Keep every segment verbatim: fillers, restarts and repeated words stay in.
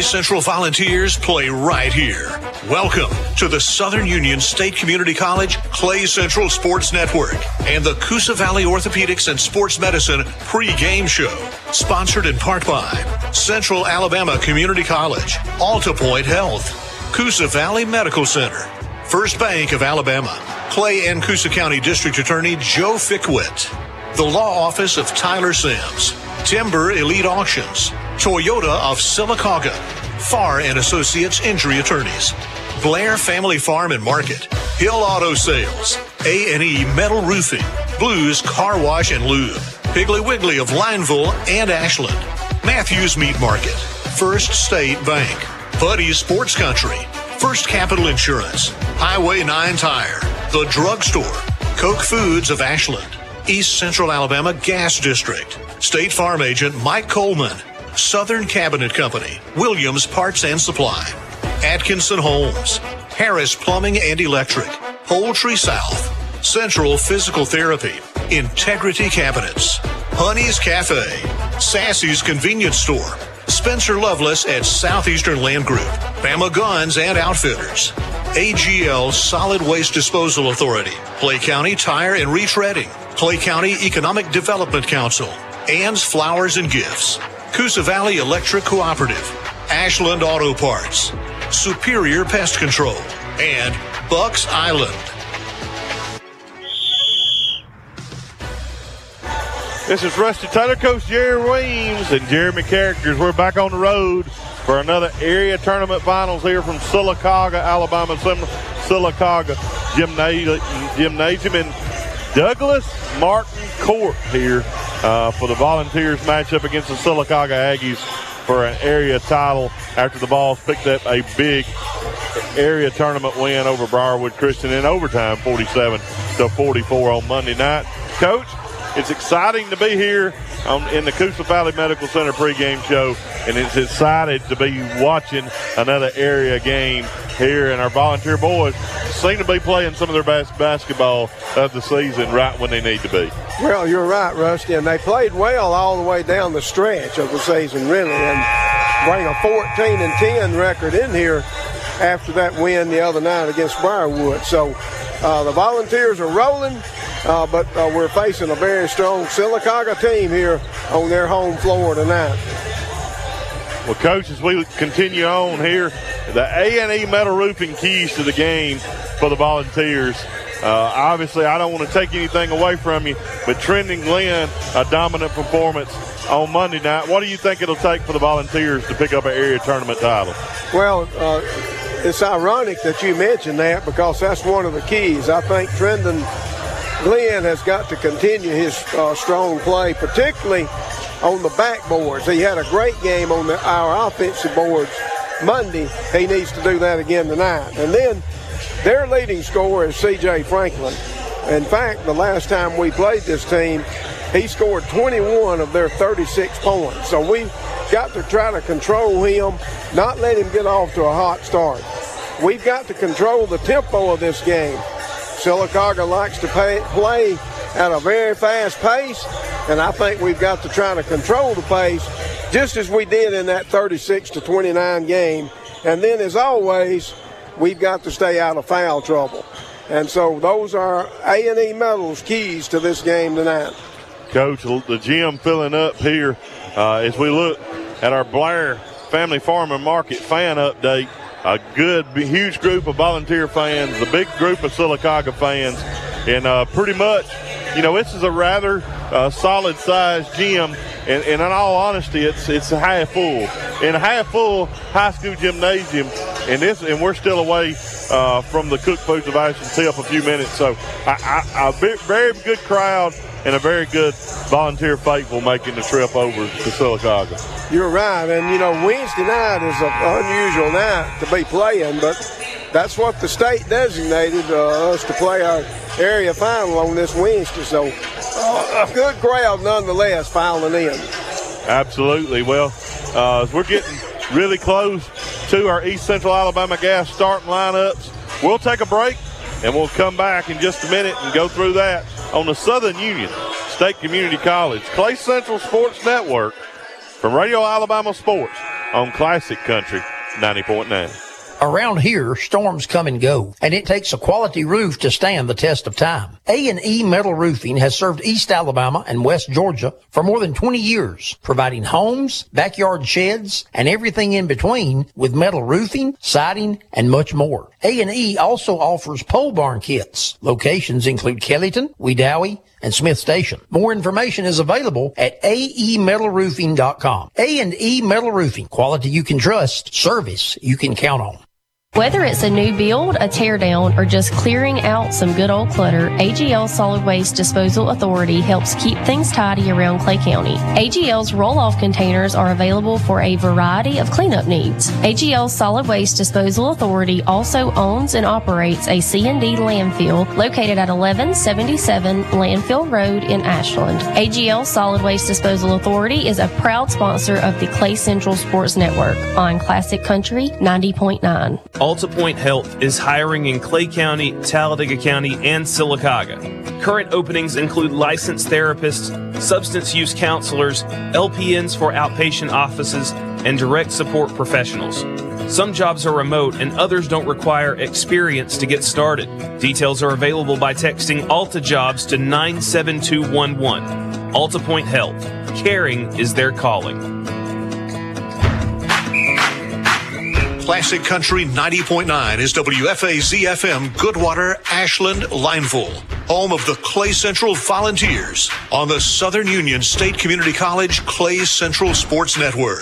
Central Volunteers play right here. Welcome to the Southern Union State Community College Clay Central Sports Network and the Coosa Valley Orthopedics and Sports Medicine pre-game show. Sponsored in part by Central Alabama Community College, Alta Point Health, Coosa Valley Medical Center, First Bank of Alabama, Clay and Coosa County District Attorney Joe Fickwit, the Law Office of Tyler Sims, Timber Elite Auctions, Toyota of Sylacauga, Farr and Associates Injury Attorneys, Blair Family Farm and Market, Hill Auto Sales, A and E Metal Roofing, Blues Car Wash and Lube, Piggly Wiggly of Lineville and Ashland, Matthews Meat Market, First State Bank, Buddy's Sports Country, First Capital Insurance, Highway nine Tire, The Drugstore, Koch Foods of Ashland, East Central Alabama Gas District, State Farm Agent Mike Coleman, Southern Cabinet Company, Williams Parts and Supply, Atkinson Homes, Harris Plumbing and Electric, Poultry South, Central Physical Therapy, Integrity Cabinets, Honey's Cafe, Sassy's Convenience Store, Spencer Loveless at Southeastern Land Group, Bama Guns and Outfitters, A G L Solid Waste Disposal Authority, Clay County Tire and Retreading, Clay County Economic Development Council, Ann's Flowers and Gifts, Coosa Valley Electric Cooperative, Ashland Auto Parts, Superior Pest Control, and Bucks Island. This is Rusty Taylor, Coach Jerry Weems, and Jeremy Characters. We're back on the road for another area tournament finals here from Sylacauga, Alabama, Sylacauga Gymnasium in Douglas Martin Court here uh, for the Volunteers matchup against the Sylacauga Aggies for an area title after the Vols picked up a big area tournament win over Briarwood Christian in overtime, forty-seven to forty-four on Monday night. Coach, it's exciting to be here on, in the Coosa Valley Medical Center pregame show, and it's excited to be watching another area game here, and our volunteer boys seem to be playing some of their best basketball of the season right when they need to be. Well, you're right, Rusty, and they played well all the way down the stretch of the season, really, and bring a fourteen and ten record in here after that win the other night against Briarwood. So uh, the Volunteers are rolling. Uh, but uh, we're facing a very strong Sylacauga team here on their home floor tonight. Well, Coach, as we continue on here, the A and E Metal Roofing keys to the game for the Volunteers. Uh, obviously, I don't want to take anything away from you, but Trendon Glenn, a dominant performance on Monday night. What do you think it'll take for the Volunteers to pick up an area tournament title? Well, uh, it's ironic that you mentioned that because that's one of the keys. I think Trendon Glenn has got to continue his uh, strong play, particularly on the backboards. He had a great game on the, our offensive boards Monday. He needs to do that again tonight. And then their leading scorer is C J Franklin. In fact, the last time we played this team, he scored twenty-one of their thirty-six points. So we got to try to control him, not let him get off to a hot start. We've got to control the tempo of this game. Sylacauga likes to pay, play at a very fast pace, and I think we've got to try to control the pace just as we did in that thirty-six to twenty-nine game. And then, as always, we've got to stay out of foul trouble. And so those are A and E Metal's keys to this game tonight. Coach, the gym filling up here uh, as we look at our Blair Family Farm and Market fan update. A good, huge group of volunteer fans, a big group of Sylacauga fans, and uh, pretty much, you know, this is a rather uh, solid-sized gym, and, and in all honesty, it's it's half full. In a half-full high school gymnasium, and this, and we're still away uh, from the Cook Foods of Ashland tip a few minutes. So, I, I, a very good crowd and a very good volunteer faithful making the trip over to Sylacauga. You're right, and you know Wednesday night is an unusual night to be playing, but that's what the state designated uh, us to play our area final on this Wednesday. So uh, a good crowd nonetheless filing in. Absolutely. Well, uh, as we're getting really close to our East Central Alabama Gas starting lineups, we'll take a break and we'll come back in just a minute and go through that on the Southern Union State Community College Clay Central Sports Network from Radio Alabama Sports on Classic Country ninety point nine. Around here, storms come and go, and it takes a quality roof to stand the test of time. A and E Metal Roofing has served East Alabama and West Georgia for more than twenty years, providing homes, backyard sheds, and everything in between with metal roofing, siding, and much more. A and E also offers pole barn kits. Locations include Kellyton, Wedowee, and Smith Station. More information is available at A E metal roofing dot com. A and E Metal Roofing, quality you can trust, service you can count on. Whether it's a new build, a tear down, or just clearing out some good old clutter, A G L Solid Waste Disposal Authority helps keep things tidy around Clay County. A G L's roll-off containers are available for a variety of cleanup needs. A G L Solid Waste Disposal Authority also owns and operates a C and D landfill located at eleven seventy-seven Landfill Road in Ashland. A G L Solid Waste Disposal Authority is a proud sponsor of the Clay Central Sports Network on Classic Country ninety point nine. Alta Point Health is hiring in Clay County, Talladega County, and Sylacauga. Current openings include licensed therapists, substance use counselors, L P Ns for outpatient offices, and direct support professionals. Some jobs are remote and others don't require experience to get started. Details are available by texting Alta Jobs to nine seven two one one. Alta Point Health. Caring is their calling. Classic Country ninety point nine is W F A Z F M Goodwater, Ashland, Lineville, home of the Clay Central Volunteers on the Southern Union State Community College Clay Central Sports Network.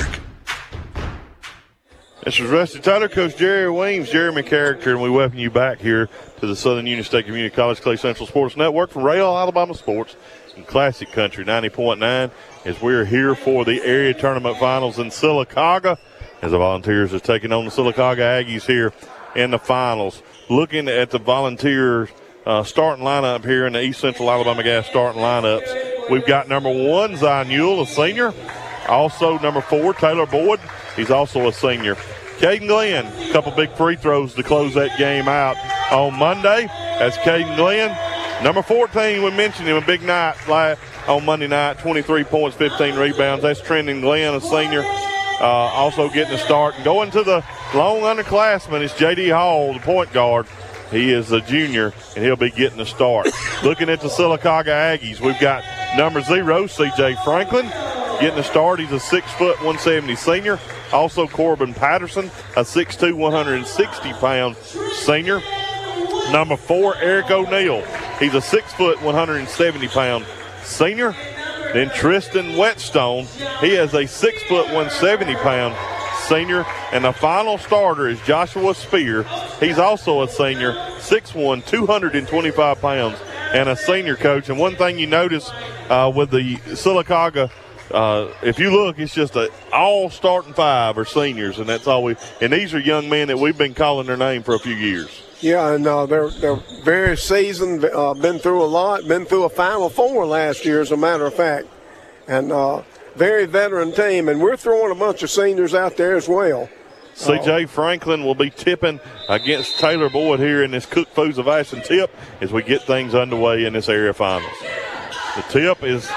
This is Rusty Tyler, Coach Jerry Weems, Jeremy Character, and we welcome you back here to the Southern Union State Community College Clay Central Sports Network from Rail Alabama Sports and Classic Country ninety point nine as we're here for the area tournament finals in Sylacauga, as the Volunteers are taking on the Sylacauga Aggies here in the finals. Looking at the Volunteers uh, starting lineup here in the East Central Alabama Gas starting lineups, we've got number one, Zion Ewell, a senior. Also number four, Taylor Boyd. He's also a senior. Caden Glenn, a couple big free throws to close that game out on Monday. That's Caden Glenn. Number fourteen, we mentioned him, a big night on Monday night, twenty-three points, fifteen rebounds. That's Trendon Glenn, a senior. Uh, also getting a start. And going to the long underclassman is J D Hall, the point guard. He is a junior, and he'll be getting a start. Looking at the Sylacauga Aggies, we've got number zero, C J Franklin, getting a start. He's a six foot, one seventy senior. Also Corbin Patterson, a six two, one hundred sixty pound senior. Number four, Eric O'Neill. He's a six foot, one hundred seventy pound senior. Then Tristan Whetstone, he is a six foot, one hundred seventy pound senior. And the final starter is Joshua Spear. He's also a senior, six foot one, two hundred twenty-five pounds, and a senior, coach. And one thing you notice uh, with the Sylacauga, uh, if you look, it's just a all starting five are seniors, and that's all we. And these are young men that we've been calling their name for a few years. Yeah, and uh, they're they're very seasoned, uh, been through a lot, been through a Final Four last year, as a matter of fact, and uh, very veteran team. And we're throwing a bunch of seniors out there as well. C J Franklin will be tipping against Taylor Boyd here in this Cook Foods of Ashland tip as we get things underway in this area finals. The tip is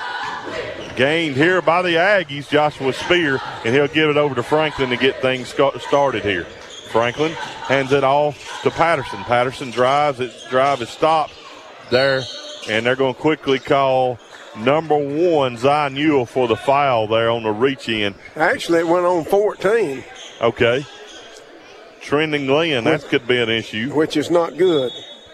gained here by the Aggies, Joshua Spear, and he'll give it over to Franklin to get things started here. Franklin hands it off to Patterson. Patterson drives. Its drive is stopped there, and they're going to quickly call number one, Zion Ewell, for the foul there on the reach in. Actually, it went on fourteen. Okay. Trendon Glenn, that could be an issue. Which is not good.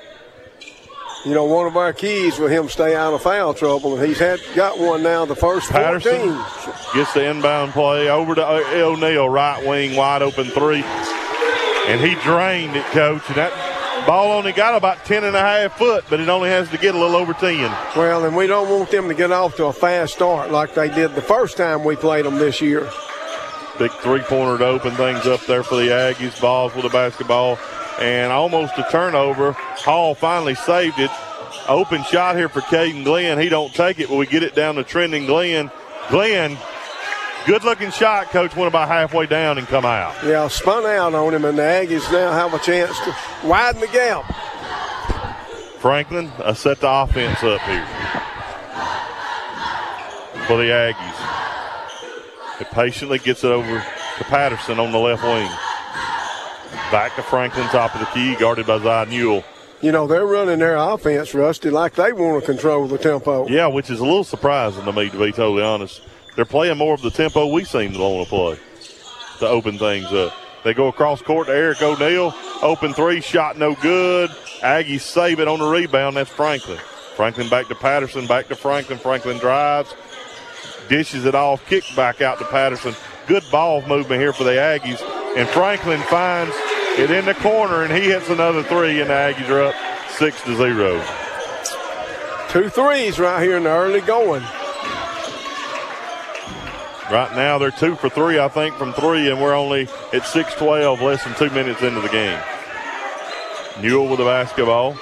You know, one of our keys with him stay out of foul trouble, and he's had got one now the first Patterson fourteen. Gets the inbound play over to O'Neal, right wing, wide open three. And he drained it, Coach. And that ball only got about ten and a half foot, but it only has to get a little over ten. Well, and we don't want them to get off to a fast start like they did the first time we played them this year. Big three-pointer to open things up there for the Aggies. Balls with the basketball. And almost a turnover. Hall finally saved it. Open shot here for Caden Glenn. He don't take it, but we get it down to Trendon Glenn. Glenn, good-looking shot, Coach, went about halfway down and come out. Yeah, spun out on him, and the Aggies now have a chance to widen the gap. Franklin uh, set the offense up here for the Aggies. It patiently gets it over to Patterson on the left wing. Back to Franklin, top of the key, guarded by Zy Newell. You know, they're running their offense, Rusty, like they want to control the tempo. Yeah, which is a little surprising to me, to be totally honest. They're playing more of the tempo we seem to want to play to open things up. They go across court to Eric O'Neal. Open three, shot no good. Aggies save it on the rebound. That's Franklin. Franklin back to Patterson, back to Franklin. Franklin drives, dishes it off, kick back out to Patterson. Good ball movement here for the Aggies. And Franklin finds it in the corner, and he hits another three, and the Aggies are up six to zero. Two threes right here in the early going. Right now they're two for three, I think, from three, and we're only at six twelve, less than two minutes into the game. Newell with the basketball.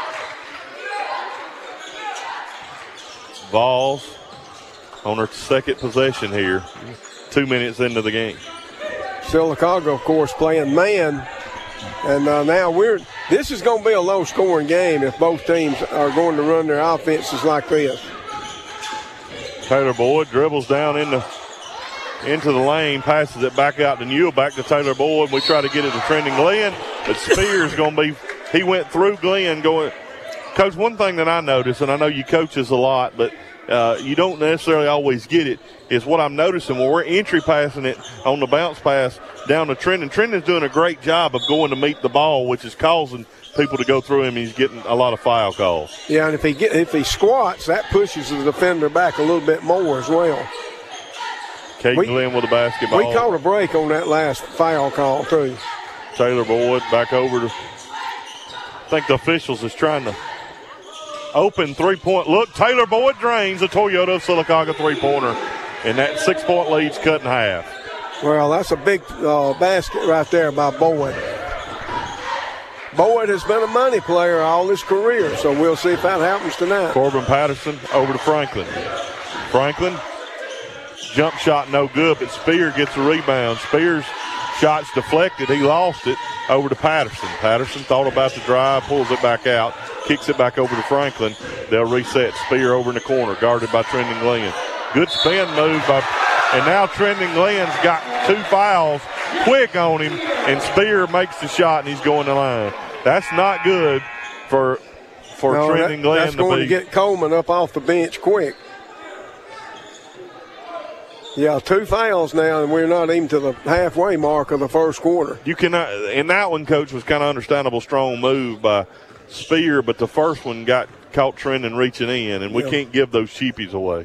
Vols on her second possession here, two minutes into the game. Sylacauga, of course, playing man. And uh, now we're – this is going to be a low-scoring game if both teams are going to run their offenses like this. Taylor Boyd dribbles down in the, into the lane, passes it back out to Newell, back to Taylor Boyd. We try to get it to Trendon Glenn, but Spears going to be – he went through Glenn going – Coach, one thing that I noticed, and I know you coach this a lot, but uh, you don't necessarily always get it, is what I'm noticing when we're entry passing it on the bounce pass down to Trendon. Trendon's doing a great job of going to meet the ball, which is causing people to go through him. He's getting a lot of foul calls. Yeah, and if he get if he squats, that pushes the defender back a little bit more as well. Kate we, Glenn with the basketball. We caught a break on that last foul call, too. Taylor Boyd back over to – I think the officials is trying to open three-point look. Taylor Boyd drains a Toyota Sylacauga three-pointer, and that six-point lead's cut in half. Well, that's a big uh, basket right there by Boyd. Boyd has been a money player all his career, so we'll see if that happens tonight. Corbin Patterson over to Franklin. Franklin, jump shot no good, but Spear gets the rebound. Spears' shot's deflected. He lost it over to Patterson. Patterson thought about the drive, pulls it back out, kicks it back over to Franklin. They'll reset. Spear over in the corner, guarded by Trendon Glenn. Good spin move by, and now Trendon Glenn's got two fouls quick on him, and Spear makes the shot, and he's going to line. That's not good for for no, Trendon that, Glenn that's to going be. to get Coleman up off the bench quick. Yeah, two fouls now, and we're not even to the halfway mark of the first quarter. You cannot, and that one, Coach, was kind of understandable, strong move by Spear, but the first one got caught Trendon reaching in, and we yeah. can't give those cheapies away.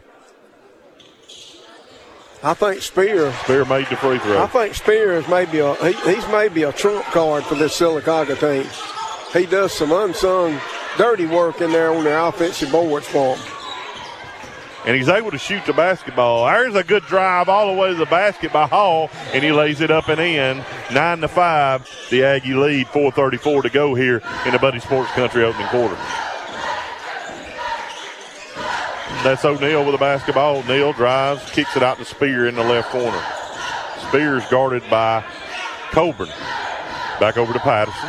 I think Spear. Spear made the free throw. I think Spear is maybe a he, he's maybe a trump card for this Sylacauga team. He does some unsung dirty work in there on their offensive boards for him. And he's able to shoot the basketball. There's a good drive all the way to the basket by Hall, and he lays it up and in. Nine to five, the Aggie lead. four thirty-four to go here in the Buddy Sports Country opening quarter. That's O'Neal with the basketball. O'Neal drives, kicks it out to Spear in the left corner. Spear's guarded by Coburn. Back over to Patterson.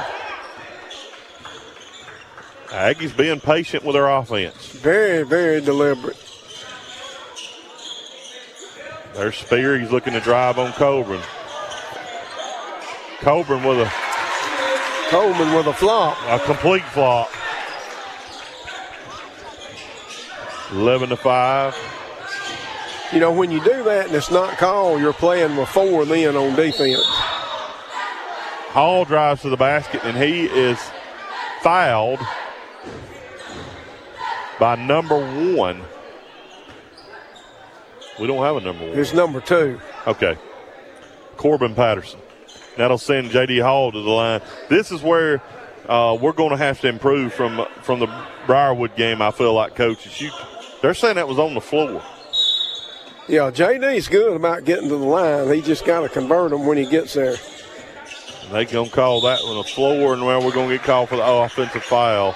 Aggies being patient with their offense. Very, very deliberate. There's Spear. He's looking to drive on Coburn. Coburn with a Coleman with a flop. A complete flop. eleven to five. You know, when you do that and it's not called, you're playing with four men on defense. Hall drives to the basket, and he is fouled by number one. We don't have a number one. It's number two. Okay. Corbin Patterson. That'll send J D Hall to the line. This is where uh, we're going to have to improve from from the Briarwood game, I feel like, coaches. You, they're saying that was on the floor. Yeah, J D's good about getting to the line. He just got to convert them when he gets there. They're going to call that one a floor, and well, we're going to get called for the oh, offensive foul.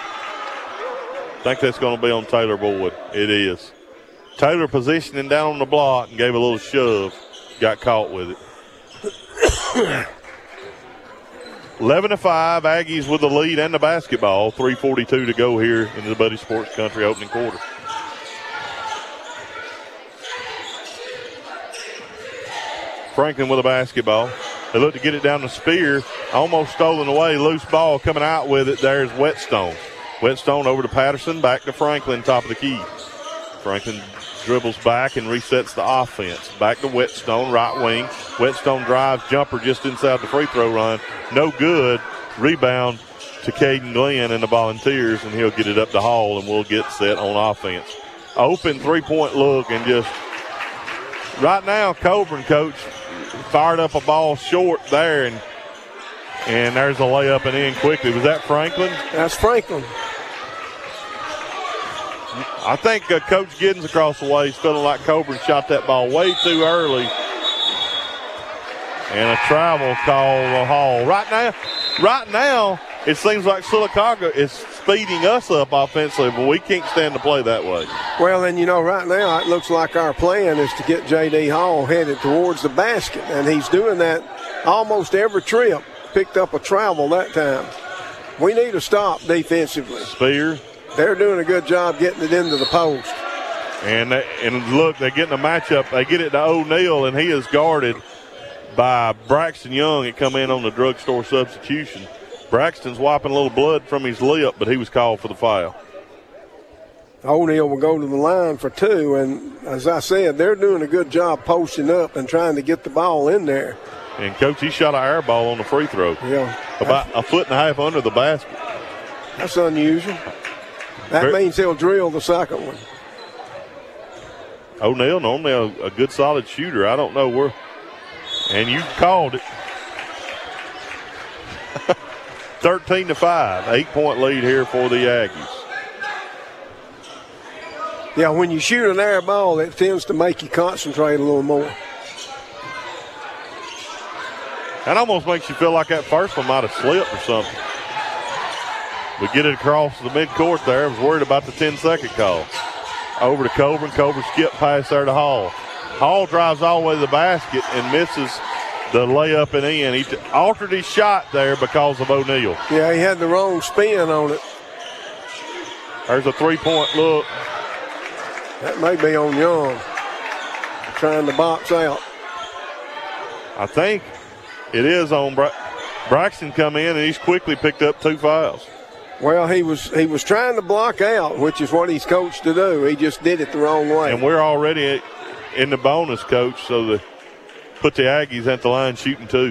I think that's going to be on Taylor Boyd. It is. Taylor positioning down on the block and gave a little shove. Got caught with it. eleven to five, Aggies with the lead and the basketball. three forty-two to go here in the Buddy Sports Country opening quarter. Franklin with a basketball. They look to get it down the Spear. Almost stolen away. Loose ball coming out with it. There's Whetstone. Whetstone over to Patterson. Back to Franklin, top of the key. Franklin dribbles back and resets the offense. Back to Whetstone, right wing. Whetstone drives, jumper just inside the free throw line. No good. Rebound to Caden Glenn and the Volunteers, and he'll get it up to Hall, and we'll get set on offense. Open three-point look, and just right now, Coburn, coach, fired up a ball short there, and and there's a layup and in quickly. Was that Franklin? That's Franklin. I think uh, Coach Giddens across the way is feeling like Coburn shot that ball way too early. And a travel call to Hall. Right now, right now, it seems like Sylacauga is speeding us up offensively, but we can't stand to play that way. Well, and, you know, right now it looks like our plan is to get J D. Hall headed towards the basket, and he's doing that almost every trip. Picked up a travel that time. We need to stop defensively. Spear. They're doing a good job getting it into the post. And, and look, they're getting a matchup. They get it to O'Neal, and he is guarded by Braxton Young. It come in on the drugstore substitution. Braxton's wiping a little blood from his lip, but he was called for the foul. O'Neal will go to the line for two, and as I said, they're doing a good job posting up and trying to get the ball in there. And, Coach, he shot an air ball on the free throw. Yeah. About a foot and a half under the basket. That's unusual. That Very, means he'll drill the second one. O'Neal normally a, a good solid shooter. I don't know where. And you called it. thirteen to five. Eight-point lead here for the Aggies. Yeah, when you shoot an air ball, it tends to make you concentrate a little more. That almost makes you feel like that first one might have slipped or something. We get it across the midcourt there. I was worried about the ten-second call. Over to Coburn. Coburn skip pass there to Hall. Hall drives all the way to the basket and misses the layup and in. He t- altered his shot there because of O'Neal. Yeah, he had the wrong spin on it. There's a three-point look. That may be on Young. Trying to box out. I think it is on Bra- Braxton come in, and he's quickly picked up two fouls. Well, he was he was trying to block out, which is what he's coached to do. He just did it the wrong way. And we're already in the bonus, Coach, so the put the Aggies at the line shooting two.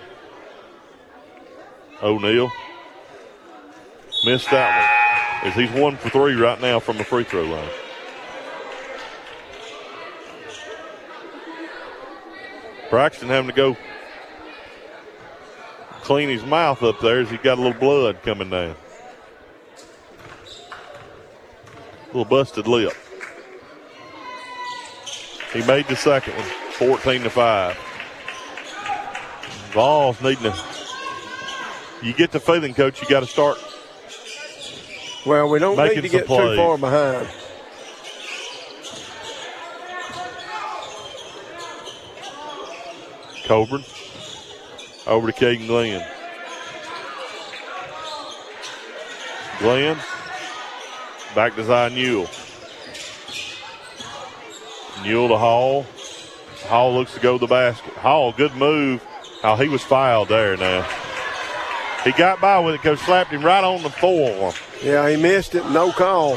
O'Neal missed that one as he's one for three right now from the free throw line. Braxton having to go clean his mouth up there as he got a little blood coming down. A little busted lip. He made the second one, fourteen to five. Vols needing to. You get the feeling, Coach, you got to start. Well, we don't need to get too far behind. Coburn over to Caden Glenn. Glenn back to Zion Newell. Newell to Hall. Hall looks to go to the basket. Hall, good move. Oh, he was fouled there now. He got by with it because slapped him right on the forearm. Yeah, he missed it. No call.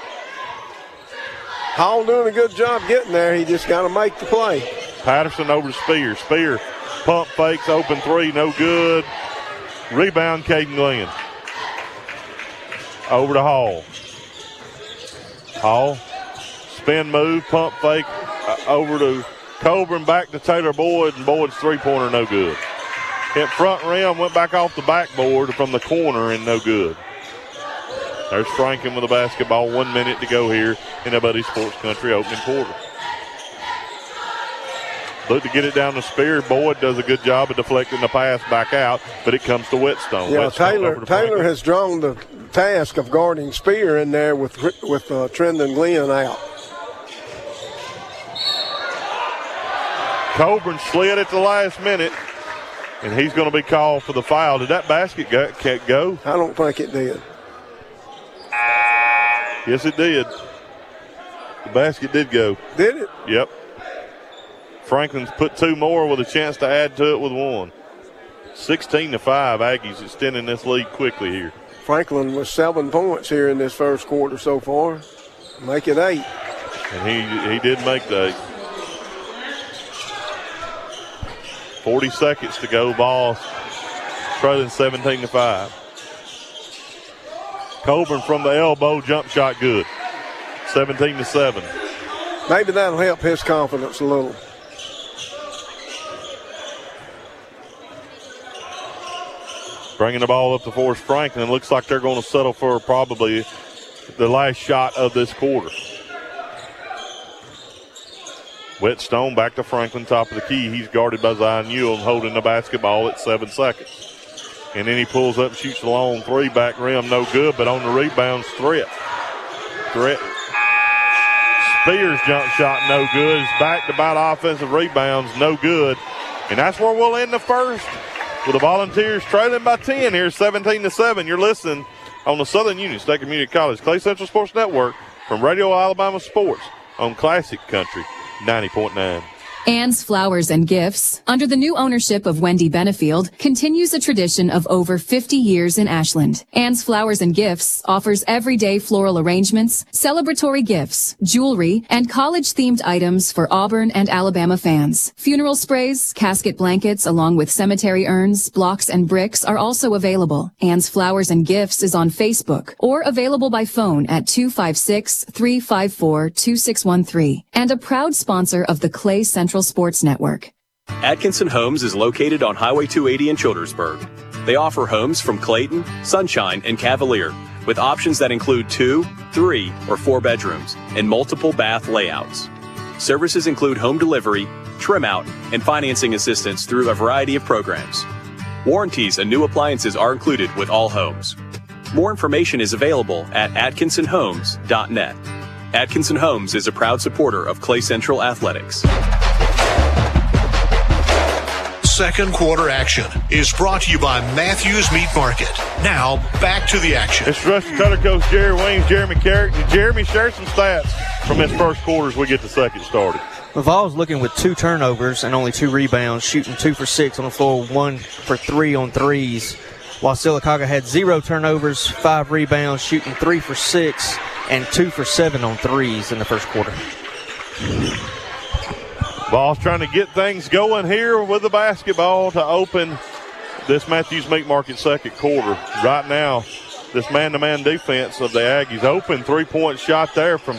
Hall doing a good job getting there. He just got to make the play. Patterson over to Spear. Spear pump fakes, open three, no good. Rebound, Caden Glenn. Over to Hall. Hall, spin move, pump fake, uh, over to Coburn, back to Taylor Boyd, and Boyd's three-pointer no good. Hit front rim, went back off the backboard from the corner, and no good. There's Franklin with the basketball. One minute to go here in Buddy Sports Country opening quarter. Look to get it down the Spear. Boyd does a good job of deflecting the pass back out, but it comes to Whetstone. Yeah, Whetstone Taylor Taylor has drawn the task of guarding Spear in there with with uh, Trendon Glenn out. Coburn slid at the last minute, and he's going to be called for the foul. Did that basket go? Can't go? I don't think it did. Yes, it did. The basket did go. Did it? Yep. Franklin's put two more with a chance to add to it with one. sixteen to five, Aggies extending this lead quickly here. Franklin with seven points here in this first quarter so far. Make it eight. And he, he did make the eight. forty seconds to go. Ball trailing seventeen to five. Coburn from the elbow, jump shot good. seventeen to seven. Maybe that'll help his confidence a little. Bringing the ball up to Forrest Franklin. Looks like they're going to settle for probably the last shot of this quarter. Whetstone back to Franklin, top of the key. He's guarded by Zion Ewell holding the basketball at seven seconds. And then he pulls up and shoots a long three, back rim, no good, but on the rebound, Threat. Threat. Spears jump shot, no good. It's back to back offensive rebounds, no good. And that's where we'll end the first with the Volunteers trailing by ten here, seventeen to seven. You're listening on the Southern Union State Community College Clay Central Sports Network from Radio Alabama Sports on Classic Country ninety point nine. Ann's Flowers and Gifts, under the new ownership of Wendy Benefield, continues a tradition of over fifty years in Ashland. Ann's Flowers and Gifts offers everyday floral arrangements, celebratory gifts, jewelry, and college-themed items for Auburn and Alabama fans. Funeral sprays, casket blankets, along with cemetery urns, blocks, and bricks are also available. Ann's Flowers and Gifts is on Facebook or available by phone at two five six, three five four, two six one three, and a proud sponsor of the Clay Central Sports Network. Atkinson Homes is located on Highway two eighty in Childersburg. They offer homes from Clayton, Sunshine, and Cavalier with options that include two, three, or four bedrooms and multiple bath layouts. Services include home delivery, trim out, and financing assistance through a variety of programs. Warranties and new appliances are included with all homes. More information is available at atkinson homes dot net. Atkinson Homes is a proud supporter of Clay Central Athletics. Second quarter action is brought to you by Matthews Meat Market. Now, back to the action. It's Rusty Cutter coach Jerry Weems, Jeremy Carrick. Jeremy, share some stats from this first quarter as we get the second started. Laval's looking with two turnovers and only two rebounds, shooting two for six on the floor, one for three on threes, while Sylacauga had zero turnovers, five rebounds, shooting three for six and two for seven on threes in the first quarter. Ball's trying to get things going here with the basketball to open this Matthews Meat Market second quarter. Right now, this man-to-man defense of the Aggies. Open three-point shot there from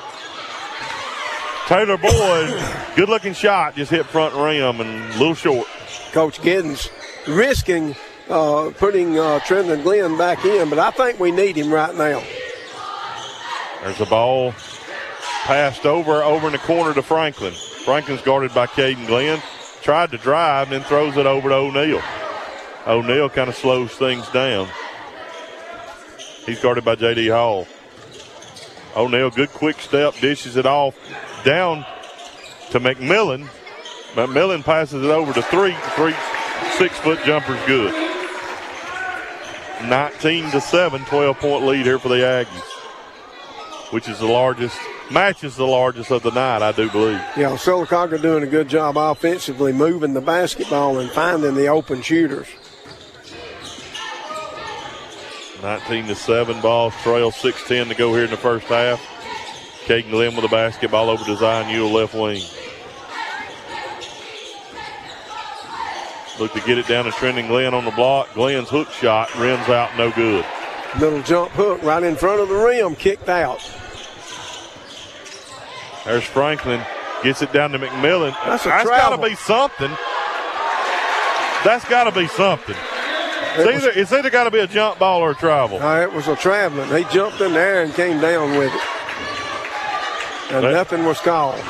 Taylor Boyd. Good-looking shot, just hit front rim and a little short. Coach Giddens risking uh, putting uh, Trendon Glenn back in, but I think we need him right now. There's a ball passed over, over in the corner to Franklin. Franklin's guarded by Caden Glenn. Tried to drive, then throws it over to O'Neal. O'Neal kind of slows things down. He's guarded by J D Hall. O'Neal, good quick step, dishes it off down to McMillan. McMillan passes it over to three. Three six-foot jumper's good. nineteen to seven, twelve-point lead here for the Aggies, which is the largest. Matches the largest of the night, I do believe. Yeah, Sylacauga doing a good job offensively, moving the basketball and finding the open shooters. nineteen to seven, Balls trail, six ten to go here in the first half. Caden Glenn with the basketball over to Zion Ewell, left wing. Look to get it down to Trendon Glenn on the block. Glenn's hook shot rims out, no good. Little jump hook right in front of the rim, kicked out. There's Franklin, gets it down to McMillan. That's a That's got to be something. That's got to be something. It's It either, was, it's either got to be a jump ball or a travel. uh, it was a traveling. He jumped in there and came down with it. And That- nothing was called.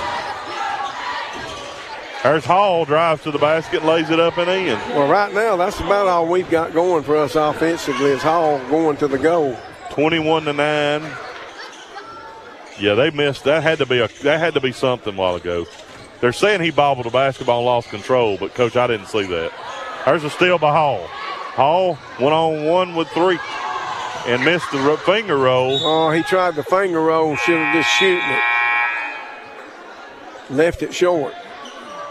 There's Hall, drives to the basket, lays it up and in. Well, right now, that's about all we've got going for us offensively is Hall going to the goal. twenty-one to nine. Yeah, they missed. That had to be a that had to be something a while ago. They're saying he bobbled the basketball and lost control, but Coach, I didn't see that. There's a steal by Hall. Hall one on one with three and missed the ro- finger roll. Oh, he tried the finger roll, should have just shooting it. Left it short.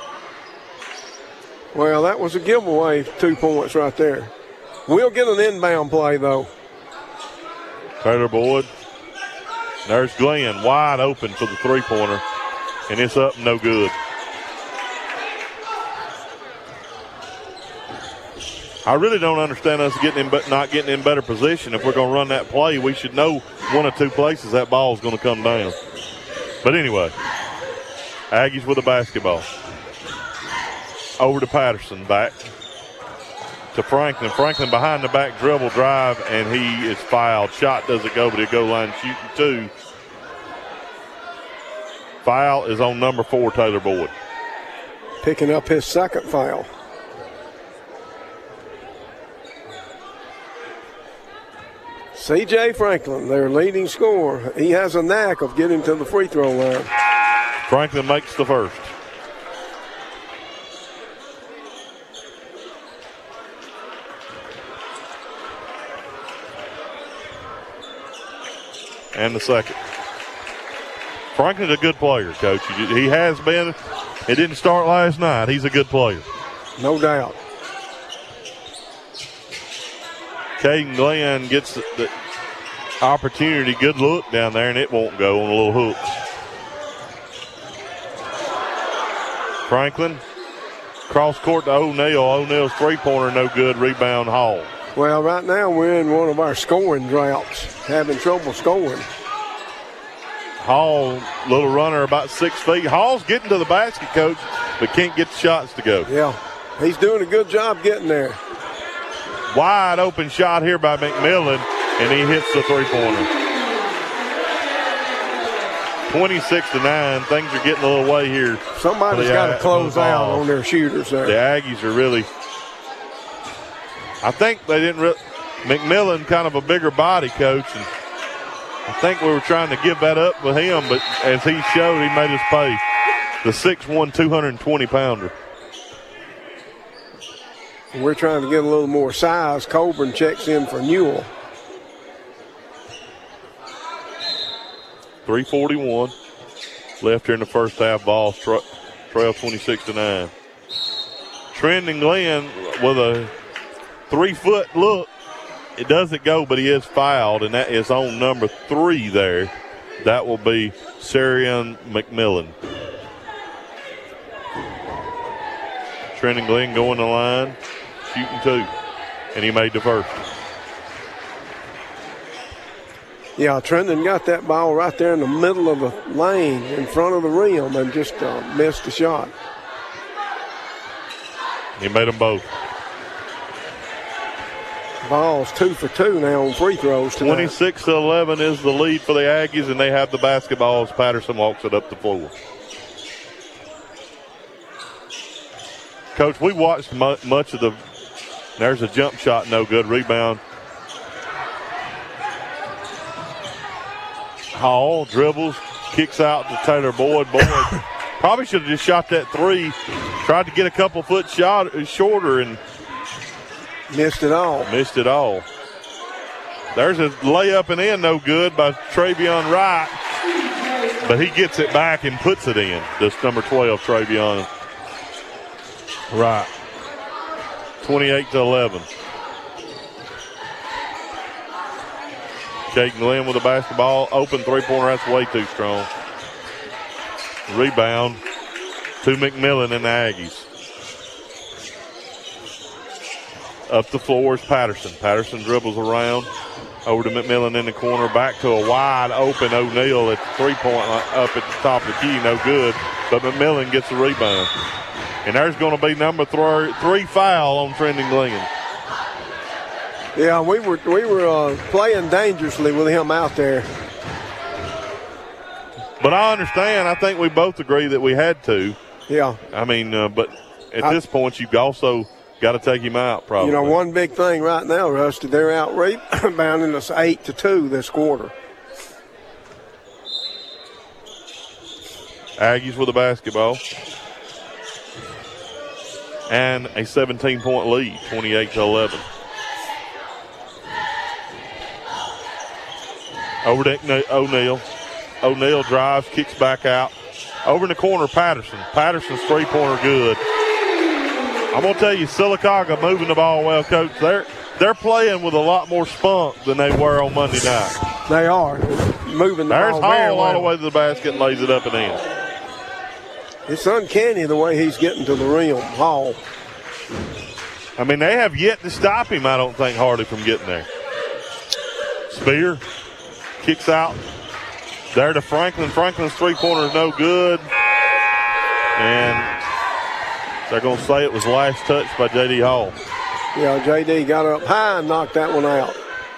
Well, that was a giveaway, two points right there. We'll get an inbound play, though. Taylor Boyd. There's Glenn wide open for the three-pointer, and it's up no good. I really don't understand us getting in, but not getting in better position. If we're going to run that play, we should know one or two places that ball is going to come down. But anyway, Aggies with a basketball. Over to Patterson, back to Franklin. Franklin behind the back dribble drive, and he is fouled. Shot doesn't go, but he'll go line shooting two. Foul is on number four, Taylor Boyd. Picking up his second foul. C J Franklin, their leading scorer. He has a knack of getting to the free throw line. Franklin makes the first. And the second. Franklin's a good player, Coach. He has been. It didn't start last night. He's a good player. No doubt. Caden Glenn gets the, the opportunity. Good look down there, and it won't go on a little hook. Franklin, cross court to O'Neal. O'Neal's three-pointer, no good. Rebound, Hall. Well, right now we're in one of our scoring droughts, having trouble scoring. Hall, little runner, about six feet. Hall's getting to the basket, Coach, but can't get the shots to go. Yeah, he's doing a good job getting there. Wide open shot here by McMillan, and he hits the three-pointer. twenty-six to nine. Things are getting a little way here. Somebody's got to close out on their shooters there. The Aggies are really. I think they didn't. Re- McMillan, kind of a bigger body, Coach, and I think we were trying to give that up with him, but as he showed, he made us pay. The six one, two hundred twenty pounder. We're trying to get a little more size. Coburn checks in for Newell. three forty-one left here in the first half. Ball tra- trail twenty-six to nine. Trendon Glenn with a three-foot look. It doesn't go, but he is fouled, and that is on number three there. That will be Sarian McMillan. Trendon Glenn going the line, shooting two, and he made the first. Yeah, Trendon got that ball right there in the middle of the lane in front of the rim and just uh, missed the shot. He made them both. Ball's two for two now on free throws tonight. twenty-six to eleven is the lead for the Aggies, and they have the basketball as Patterson walks it up the floor. Coach, we watched mu- much of the – there's a jump shot, no good. Rebound. Hall dribbles, kicks out to Taylor Boyd. Boyd probably should have just shot that three. Tried to get a couple foot shot shorter and missed it all. Missed it all. There's a layup and in, no good by Travion Wright, but he gets it back and puts it in. This number twelve, Travion Wright. twenty-eight to eleven. Caden Glenn with the basketball. Open three-pointer, that's way too strong. Rebound to McMillan and the Aggies. Up the floor is Patterson. Patterson dribbles around. Over to McMillan in the corner. Back to a wide open O'Neal at the three-point line, up at the top of the key. No good. But McMillan gets the rebound. And there's going to be number th- three foul on Trendon Glenn. Yeah, we were we were uh, playing dangerously with him out there. But I understand. I think we both agree that we had to. Yeah. I mean, uh, but at I, this point, you've also got to take him out, probably. You know, one big thing right now, Rusty, they're out rebounding us eight to two this quarter. Aggies with the basketball. And a seventeen-point lead, twenty-eight to eleven. Over to O'Neal. O'Neal drives, kicks back out. Over in the corner, Patterson. Patterson's three-pointer good. I'm going to tell you, Sylacauga moving the ball well, Coach. They're, they're playing with a lot more spunk than they were on Monday night. They are. Moving the There's ball Hall very well. all the way to the basket and lays it up and in. It's uncanny the way he's getting to the rim, Hall. I mean, they have yet to stop him, I don't think, Hardy from getting there. Spear kicks out. There to Franklin. Franklin's three-pointer is no good. And they're going to say it was last touched by J D. Hall. Yeah, J D got up high and knocked that one out.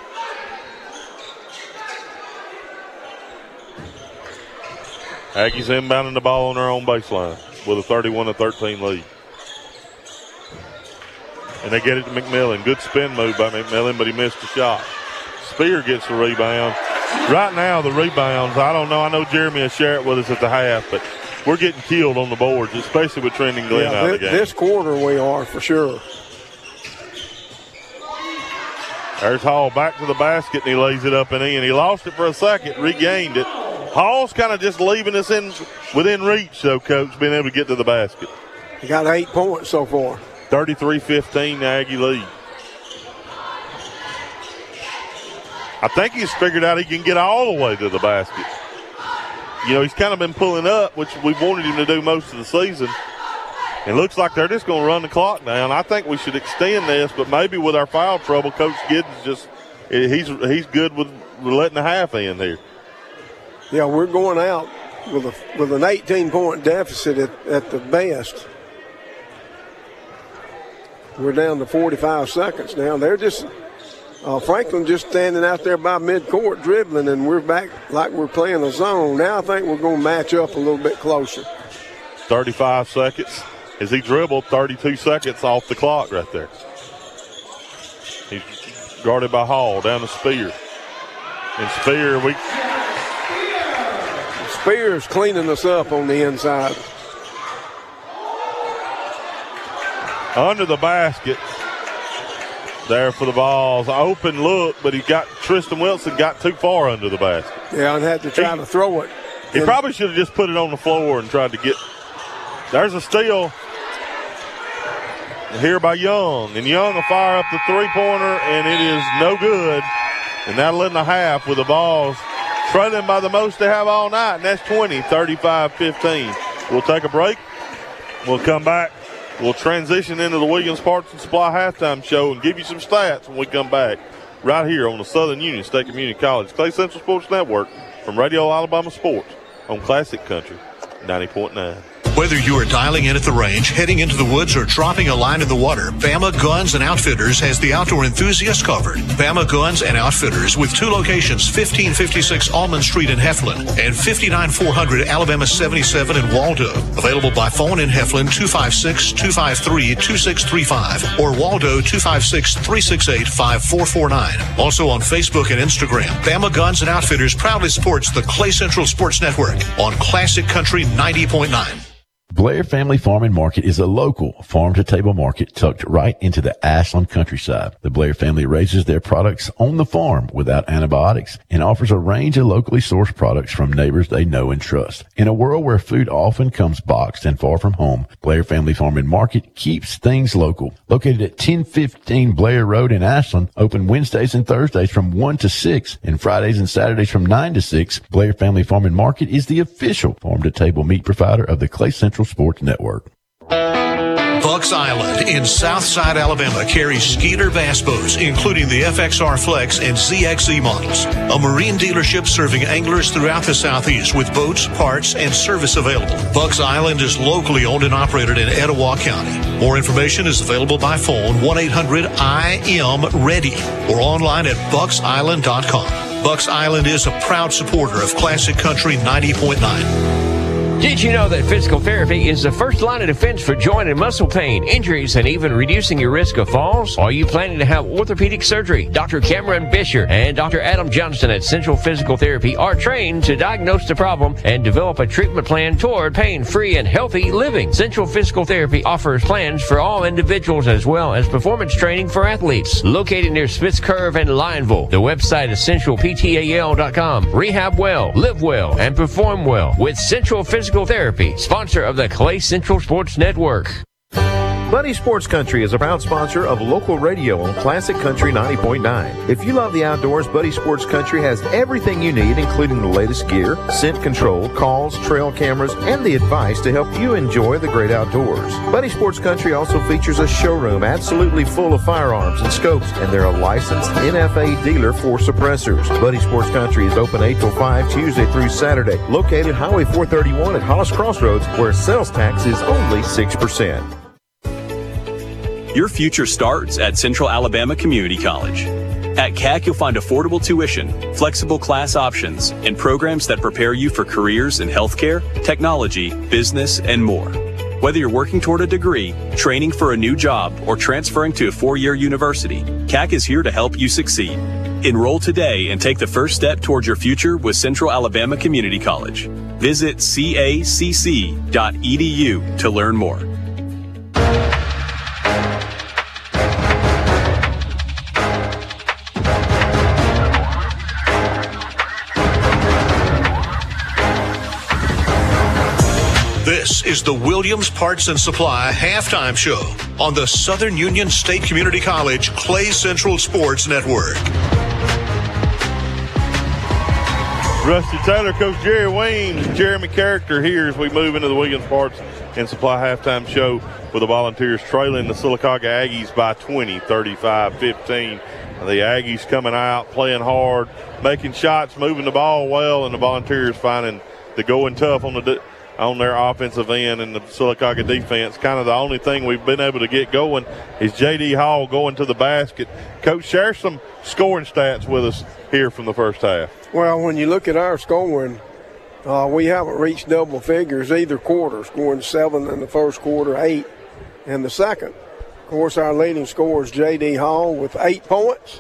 Aggies inbounding the ball on their own baseline with a thirty-one to thirteen lead. And they get it to McMillan. Good spin move by McMillan, but he missed the shot. Spear gets the rebound. Right now, the rebounds, I don't know. I know Jeremy will share it with us at the half, but we're getting killed on the boards, especially with Trending Glen yeah, out this, of the game. This quarter we are for sure. There's Hall back to the basket, and he lays it up and in. He lost it for a second, regained it. Hall's kind of just leaving us in within reach, though, Coach, being able to get to the basket. He got eight points so far. thirty-three fifteen, the Aggie lead. I think he's figured out he can get all the way to the basket. You know, he's kind of been pulling up, which we wanted him to do most of the season. It looks like they're just going to run the clock down. I think we should extend this, but maybe with our foul trouble, Coach Giddens just he's he's good with letting the half in here. Yeah, we're going out with a with an eighteen-point deficit at, at the best. We're down to forty-five seconds now. They're just uh, Franklin just standing out there by midcourt dribbling, and we're back like we're playing a zone. Now I think we're going to match up a little bit closer. thirty-five seconds. As he dribbled, thirty-two seconds off the clock right there. He's guarded by Hall, down to Spear. And Spear, we... Spear's cleaning us up on the inside. Under the basket. There for the balls. Open look, but he got Tristan Wilson got too far under the basket. Yeah, and had to try he, to throw it. He and probably should have just put it on the floor and tried to get... There's a steal here by Young. And Young will fire up the three-pointer, and it is no good. And that'll end the half with the balls trailing by the most they have all night, and that's twenty, thirty-five fifteen. We'll take a break. We'll come back. We'll transition into the Williams Parts and Supply halftime show and give you some stats when we come back right here on the Southern Union State Community College Clay Central Sports Network from Radio Alabama Sports on Classic Country ninety point nine. Whether you are dialing in at the range, heading into the woods, or dropping a line in the water, Bama Guns and Outfitters has the outdoor enthusiast covered. Bama Guns and Outfitters with two locations, fifteen fifty-six Almond Street in Heflin and fifty-nine four hundred Alabama seventy-seven in Waldo. Available by phone in Heflin two five six, two five three, two six three five or Waldo two five six, three six eight, five four four nine. Also on Facebook and Instagram, Bama Guns and Outfitters proudly supports the Clay Central Sports Network on Classic Country ninety point nine. Blair Family Farm and Market is a local farm-to-table market tucked right into the Ashland countryside. The Blair family raises their products on the farm without antibiotics and offers a range of locally sourced products from neighbors they know and trust. In a world where food often comes boxed and far from home, Blair Family Farm and Market keeps things local. Located at ten fifteen Blair Road in Ashland, open Wednesdays and Thursdays from one to six and Fridays and Saturdays from nine to six. Blair Family Farm and Market is the official farm-to-table meat provider of the Clay Central Sports Network. Bucks Island in Southside Alabama carries Skeeter bass boats, including the F X R Flex and Z X Z models. A marine dealership serving anglers throughout the Southeast with boats, parts, and service available. Bucks Island is locally owned and operated in Etowah County. More information is available by phone one eight hundred I am ready or online at bucks island dot com. Bucks Island is a proud supporter of Classic Country ninety point nine. Did you know that physical therapy is the first line of defense for joint and muscle pain, injuries, and even reducing your risk of falls? Are you planning to have orthopedic surgery? Doctor Cameron Bisher and Doctor Adam Johnston at Central Physical Therapy are trained to diagnose the problem and develop a treatment plan toward pain-free and healthy living. Central Physical Therapy offers plans for all individuals as well as performance training for athletes. Located near Smith's Curve and Lineville, the website is central p t a l dot com. Rehab well, live well, and perform well with Central Physical Therapy, sponsor of the Clay Central Sports Network. Buddy Sports Country is a proud sponsor of local radio on Classic Country ninety point nine. If you love the outdoors, Buddy Sports Country has everything you need, including the latest gear, scent control, calls, trail cameras, and the advice to help you enjoy the great outdoors. Buddy Sports Country also features a showroom absolutely full of firearms and scopes, and they're a licensed N F A dealer for suppressors. Buddy Sports Country is open eight till five Tuesday through Saturday, located Highway four thirty-one at Hollis Crossroads, where sales tax is only six percent. Your future starts at Central Alabama Community College. At C A C, you'll find affordable tuition, flexible class options, and programs that prepare you for careers in healthcare, technology, business, and more. Whether you're working toward a degree, training for a new job, or transferring to a four-year university, C A C is here to help you succeed. Enroll today and take the first step towards your future with Central Alabama Community College. Visit C A C C dot E D U to learn more. This is the Williams Parts and Supply halftime show on the Southern Union State Community College Clay Central Sports Network. Rusty Taylor, Coach Jerry Weems, Jeremy Character here as we move into the Williams Parts and Supply halftime show with the Volunteers trailing the Sylacauga Aggies by twenty, thirty-five fifteen. The Aggies coming out, playing hard, making shots, moving the ball well, and the Volunteers finding the going tough on the de- on their offensive end, and the Sylacauga defense. Kind of the only thing we've been able to get going is J D. Hall going to the basket. Coach, share some scoring stats with us here from the first half. Well, when you look at our scoring, uh, we haven't reached double figures either quarter, scoring seven in the first quarter, eight in the second. Of course, our leading scorer is J D. Hall with eight points,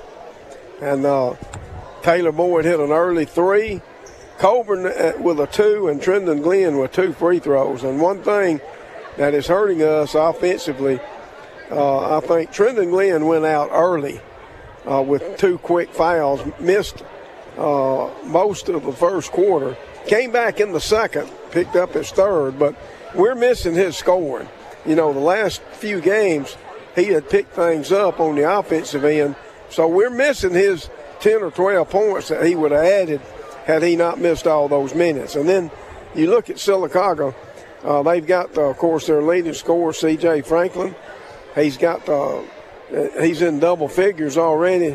and uh, Taylor Boyd hit an early three. Coburn with a two, and Trendon Glenn with two free throws. And one thing that is hurting us offensively, uh, I think Trendon Glenn went out early uh, with two quick fouls, missed uh, most of the first quarter, came back in the second, picked up his third, but we're missing his scoring. You know, the last few games he had picked things up on the offensive end, so we're missing his ten or twelve points that he would have added had he not missed all those minutes. And then you look at Sylacauga, uh, they've got, uh, of course, their leading scorer, C J Franklin. He's got, uh, he's in double figures already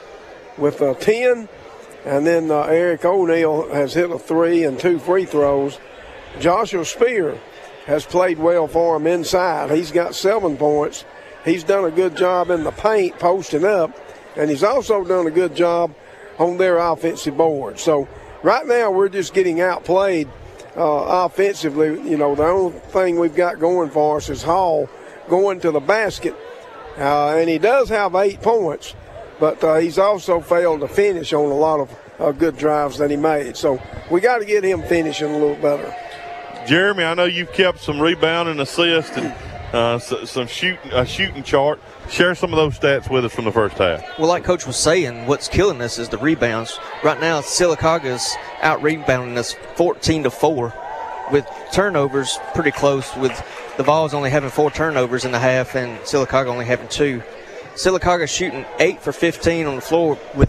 with uh, ten. And then uh, Eric O'Neal has hit a three and two free throws. Joshua Spear has played well for him inside. He's got seven points. He's done a good job in the paint, posting up, and he's also done a good job on their offensive board. So right now we're just getting outplayed uh, offensively. You know, the only thing we've got going for us is Hall going to the basket, uh, and he does have eight points, but uh, he's also failed to finish on a lot of uh, good drives that he made. So we got to get him finishing a little better. Jeremy, I know you've kept some rebounding, assists, and uh, some shooting, uh, shooting chart. Share some of those stats with us from the first half. Well, like Coach was saying, what's killing us is the rebounds. Right now, Sylacauga's out-rebounding us fourteen to four with turnovers pretty close, with the Vols only having four turnovers in the half and Sylacauga only having two. Sylacauga shooting eight for fifteen on the floor with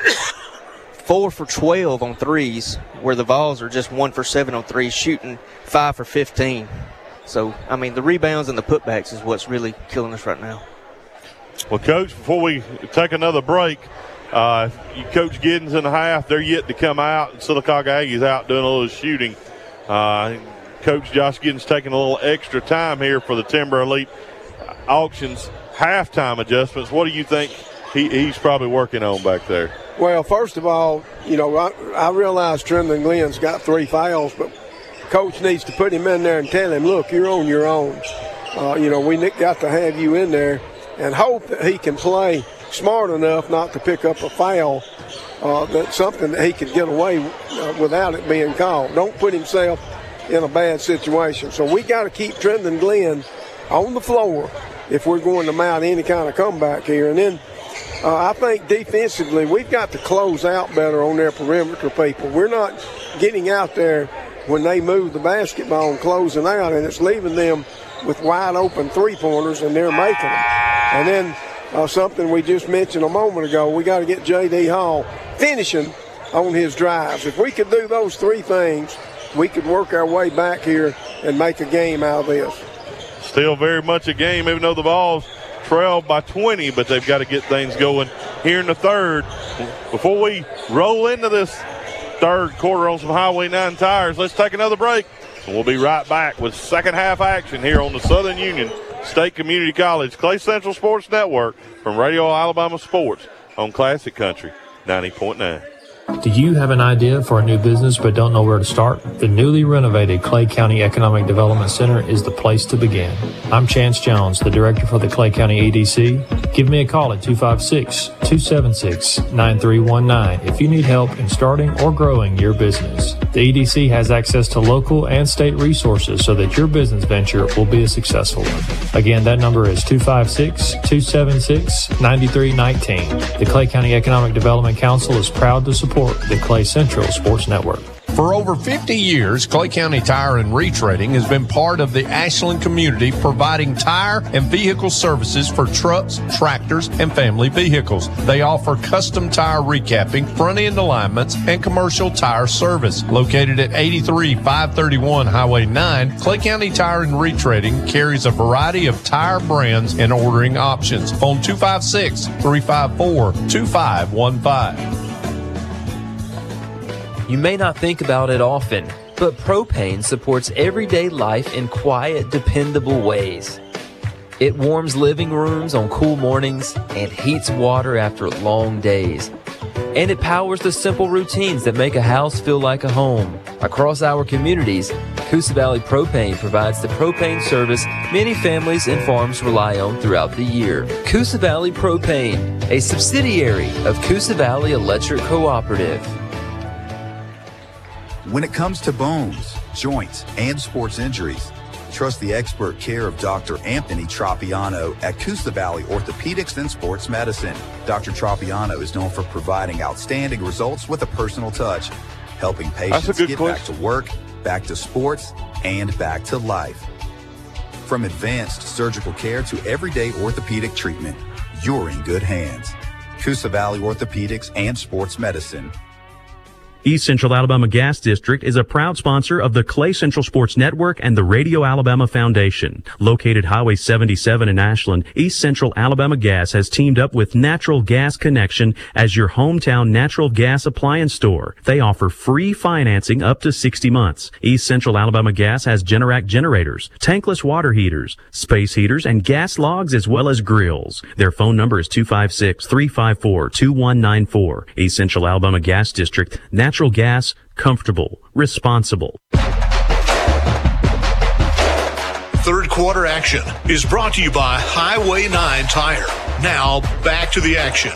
four for twelve on threes, where the Vols are just one for seven on threes, shooting five for fifteen. So, I mean, the rebounds and the putbacks is what's really killing us right now. Well, Coach, before we take another break, uh, Coach Giddens in the half, they're yet to come out. And Sylacauga Aggies out doing a little shooting. Uh, Coach Josh Giddens taking a little extra time here for the Timber Elite Auctions halftime adjustments. What do you think he, he's probably working on back there? Well, first of all, you know, I, I realize Trendon Glenn's got three fouls, but Coach needs to put him in there and tell him, look, you're on your own. Uh, you know, we got to have you in there, and hope that he can play smart enough not to pick up a foul. Uh, that's something that he could get away uh, without it being called. Don't put himself in a bad situation. So we got to keep Trendon Glenn on the floor if we're going to mount any kind of comeback here. And then uh, I think defensively we've got to close out better on their perimeter people. We're not getting out there when they move the basketball and closing out, and it's leaving them with wide open three-pointers, and they're making them. And then uh, something we just mentioned a moment ago, we got to get J D. Hall finishing on his drives. If we could do those three things, we could work our way back here and make a game out of this. Still very much a game, even though the Vols trailed by twenty, but they've got to get things going here in the third. Before we roll into this third quarter on some Highway nine tires, let's take another break, and we'll be right back with second half action here on the Southern Union State Community College Clay Central Sports Network from Radio Alabama Sports on Classic Country ninety point nine. Do you have an idea for a new business but don't know where to start? The newly renovated Clay County Economic Development Center is the place to begin. I'm Chance Jones, the director for the Clay County E D C. Give me a call at two five six, two seven six, nine three one nine if you need help in starting or growing your business. The E D C has access to local and state resources so that your business venture will be a successful one. Again, that number is two five six, two seven six, nine three one nine. The Clay County Economic Development Council is proud to support the Clay Central Sports Network. For over fifty years, Clay County Tire and Retreading has been part of the Ashland community, providing tire and vehicle services for trucks, tractors, and family vehicles. They offer custom tire recapping, front-end alignments, and commercial tire service. Located at eighty-three five thirty-one Highway nine, Clay County Tire and Retreading carries a variety of tire brands and ordering options. Phone two five six, three five four, two five one five. You may not think about it often, but propane supports everyday life in quiet, dependable ways. It warms living rooms on cool mornings and heats water after long days. And it powers the simple routines that make a house feel like a home. Across our communities, Coosa Valley Propane provides the propane service many families and farms rely on throughout the year. Coosa Valley Propane, a subsidiary of Coosa Valley Electric Cooperative. When it comes to bones, joints, and sports injuries, trust the expert care of Doctor Anthony Tropiano at Coosa Valley Orthopedics and Sports Medicine. Doctor Tropiano is known for providing outstanding results with a personal touch, helping patients get back to work, back to sports, and back to life. From advanced surgical care to everyday orthopedic treatment, you're in good hands. Coosa Valley Orthopedics and Sports Medicine. East Central Alabama Gas District is a proud sponsor of the Clay Central Sports Network and the Radio Alabama Foundation. Located Highway seventy-seven in Ashland, East Central Alabama Gas has teamed up with Natural Gas Connection as your hometown natural gas appliance store. They offer free financing up to sixty months. East Central Alabama Gas has Generac generators, tankless water heaters, space heaters, and gas logs as well as grills. Their phone number is two five six, three five four, two one nine four. East Central Alabama Gas District, natural gas, comfortable, responsible. Third quarter action is brought to you by Highway nine Tire. Now, back to the action.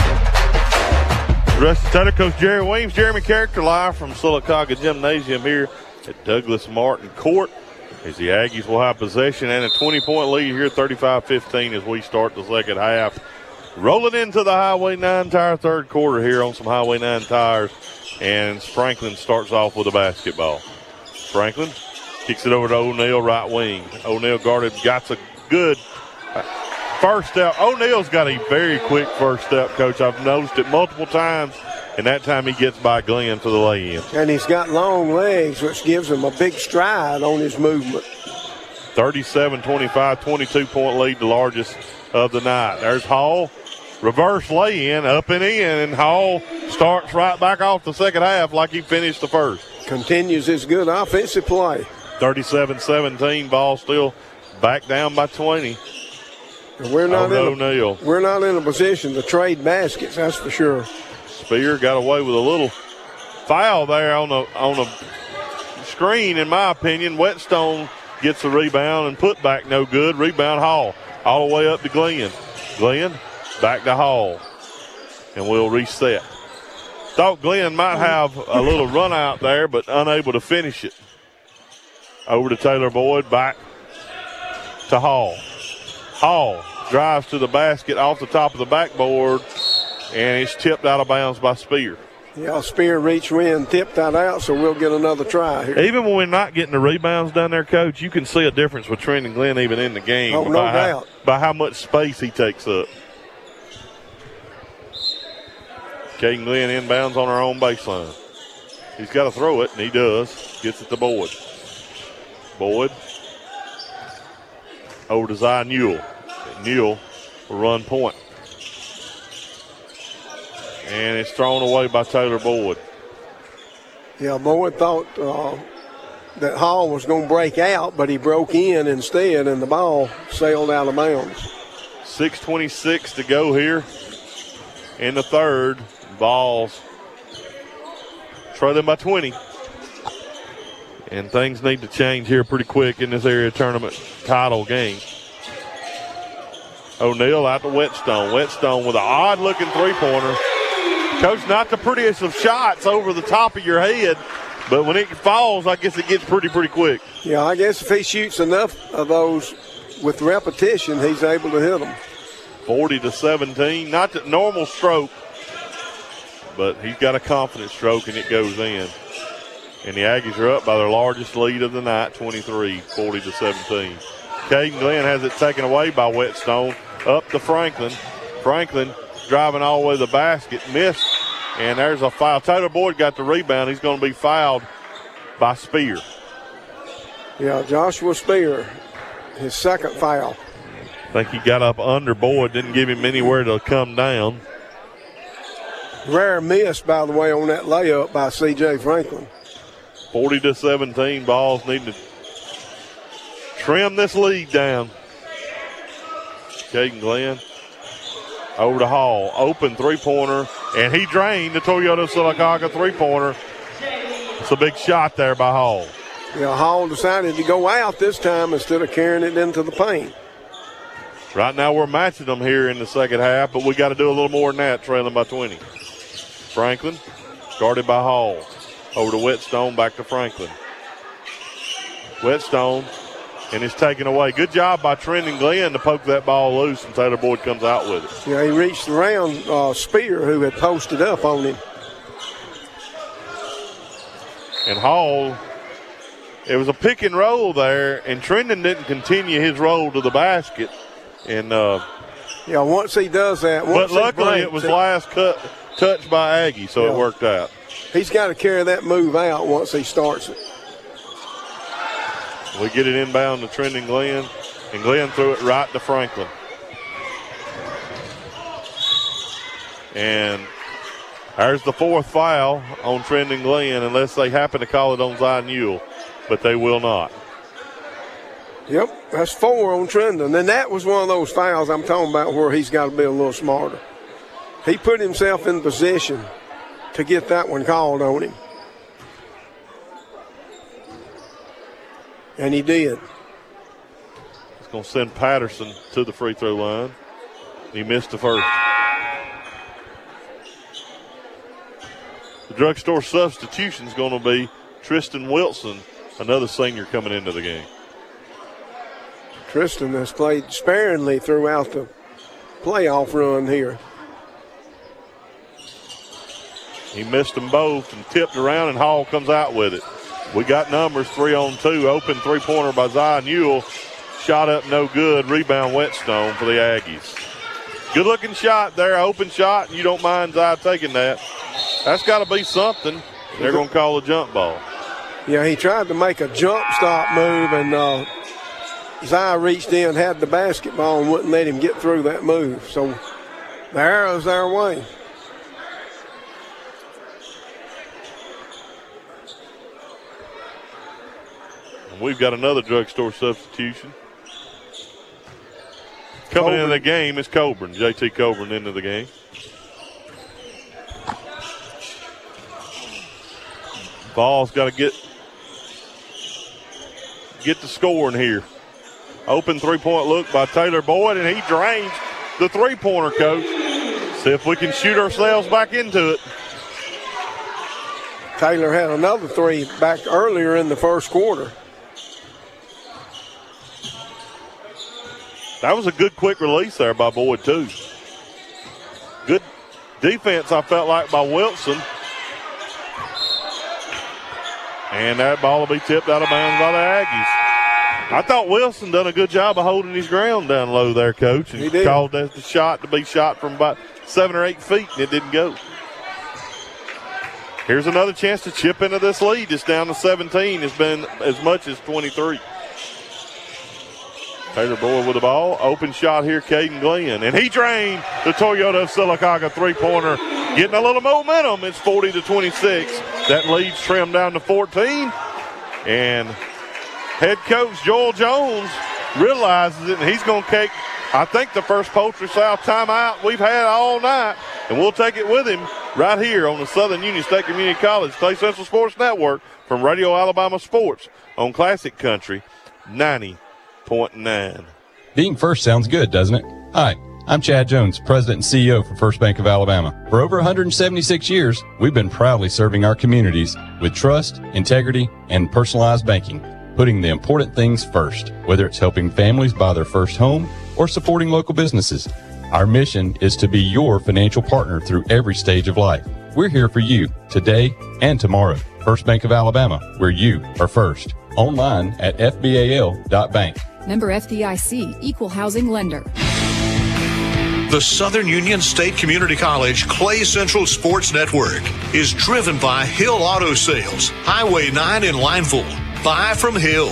The rest of the title, Coach Jerry Weems, Jeremy Character, live from Sylacauga Gymnasium here at Douglas Martin Court. As the Aggies will have possession and a twenty-point lead here, thirty-five fifteen as we start the second half. Rolling into the Highway nine Tire third quarter here on some Highway nine Tires. And Franklin starts off with a basketball. Franklin kicks it over to O'Neal, right wing. O'Neal guarded, got a good first step. O'Neal's got a very quick first step, Coach. I've noticed it multiple times, and that time he gets by Glenn for the lay-in. And he's got long legs, which gives him a big stride on his movement. thirty-seven twenty-five, twenty-two point lead, the largest of the night. There's Hall. Reverse lay-in, up and in, and Hall starts right back off the second half like he finished the first. Continues his good offensive play. thirty-seven seventeen, ball still back down by twenty. And we're not Over in O'Neal. A, we're not in a position to trade baskets, that's for sure. Spear got away with a little foul there on the on the screen, in my opinion. Whetstone gets the rebound and put back no good. Rebound Hall all the way up to Glenn. Glenn back to Hall, and we'll reset. Thought Glenn might have a little run out there, but unable to finish it. Over to Taylor Boyd, back to Hall. Hall drives to the basket off the top of the backboard, and it's tipped out of bounds by Spear. Yeah, Spear reached in, tipped that out, so we'll get another try here. Even when we're not getting the rebounds down there, Coach, you can see a difference with Trendon Glenn even in the game. Oh, no by doubt. How, by how much space he takes up. Caden Glenn inbounds on our own baseline. He's got to throw it, and he does. Gets it to Boyd. Boyd over to Zion Newell. Newell will run point. And it's thrown away by Taylor Boyd. Yeah, Boyd thought uh, that Hall was going to break out, but he broke in instead, and the ball sailed out of bounds. six twenty-six to go here in the third. Balls trailing by twenty. And things need to change here pretty quick in this area tournament title game. O'Neal out to Whetstone. Whetstone with an odd-looking three-pointer. Coach, not the prettiest of shots over the top of your head, but when it falls, I guess it gets pretty, pretty quick. Yeah, I guess if he shoots enough of those with repetition, he's able to hit them. forty to seventeen. Not the normal stroke, but he's got a confident stroke, and it goes in. And the Aggies are up by their largest lead of the night, twenty-three, forty to seventeen. Caden Glenn has it taken away by Whetstone. Up to Franklin. Franklin driving all the way to the basket, missed, and there's a foul. Taylor Boyd got the rebound. He's going to be fouled by Spear. Yeah, Joshua Spear, his second foul. I think he got up under Boyd, didn't give him anywhere to come down. Rare miss, by the way, on that layup by C J Franklin. forty to seventeen, Balls need to trim this lead down. Caden Glenn over to Hall. Open three-pointer, and he drained the Toyota Sylacauga three-pointer. It's a big shot there by Hall. Yeah, Hall decided to go out this time instead of carrying it into the paint. Right now we're matching them here in the second half, but we got to do a little more than that, trailing by twenty. Franklin, guarded by Hall. Over to Whetstone, back to Franklin. Whetstone, and it's taken away. Good job by Trendon Glenn to poke that ball loose, and Taylor Boyd comes out with it. Yeah, he reached around uh, Spear, who had posted up on him. And Hall, it was a pick and roll there, and Trendon didn't continue his roll to the basket. And uh, yeah, once he does that, once but luckily breaks, it was last cut touched by Aggie, so yeah. it worked out. He's got to carry that move out once he starts it. We get it inbound to Trendon Glenn, and Glenn threw it right to Franklin. And there's the fourth foul on Trendon Glenn, unless they happen to call it on Zion Newell, but they will not. Yep, that's four on Trendon. And that was one of those fouls I'm talking about where he's got to be a little smarter. He put himself in position to get that one called on him. And he did. It's going to send Patterson to the free throw line. He missed the first. The drugstore substitution is going to be Tristan Wilson, another senior coming into the game. Tristan has played sparingly throughout the playoff run here. He missed them both and tipped around, and Hall comes out with it. We got numbers, three on two. Open three-pointer by Zion Newell. Shot up no good. Rebound Whetstone for the Aggies. Good-looking shot there, open shot, and you don't mind Zion taking that. That's got to be something. They're going to call a jump ball. Yeah, he tried to make a jump stop move, and uh, Zion reached in, had the basketball, and wouldn't let him get through that move. So the arrow's their way. And we've got another drugstore substitution. Coming Coburn. into the game is Coburn. J T Coburn into the game. Ball's got to get get the scoring here. Open three-point look by Taylor Boyd, and he drains the three-pointer, Coach. See if we can shoot ourselves back into it. Taylor had another three back earlier in the first quarter. That was a good quick release there by Boyd, too. Good defense, I felt like, by Wilson. And that ball will be tipped out of bounds by the Aggies. I thought Wilson done a good job of holding his ground down low there, Coach. And he did. Called that the shot to be shot from about seven or eight feet, and it didn't go. Here's another chance to chip into this lead. It's down to seventeen. It's been as much as twenty-three. Taylor Boyd with the ball. Open shot here, Caden Glenn. And he drained the Toyota of Sylacauga three-pointer. Getting a little momentum. It's forty to twenty-six. That lead's trimmed down to fourteen. And head coach Joel Jones realizes it, and he's going to take, I think, the first Poultry South timeout we've had all night. And we'll take it with him right here on the Southern Union State Community College Clay Central Sports Network from Radio Alabama Sports on Classic Country ninety point nine. Being first sounds good, doesn't it? Hi, I'm Chad Jones, President and C E O for First Bank of Alabama. For over one hundred seventy-six years, we've been proudly serving our communities with trust, integrity, and personalized banking, putting the important things first, whether it's helping families buy their first home or supporting local businesses. Our mission is to be your financial partner through every stage of life. We're here for you today and tomorrow. First Bank of Alabama, where you are first. Online at f b a l dot bank. Member F D I C, Equal Housing Lender. The Southern Union State Community College Clay Central Sports Network is driven by Hill Auto Sales, Highway nine in Lineville. Buy from Hill.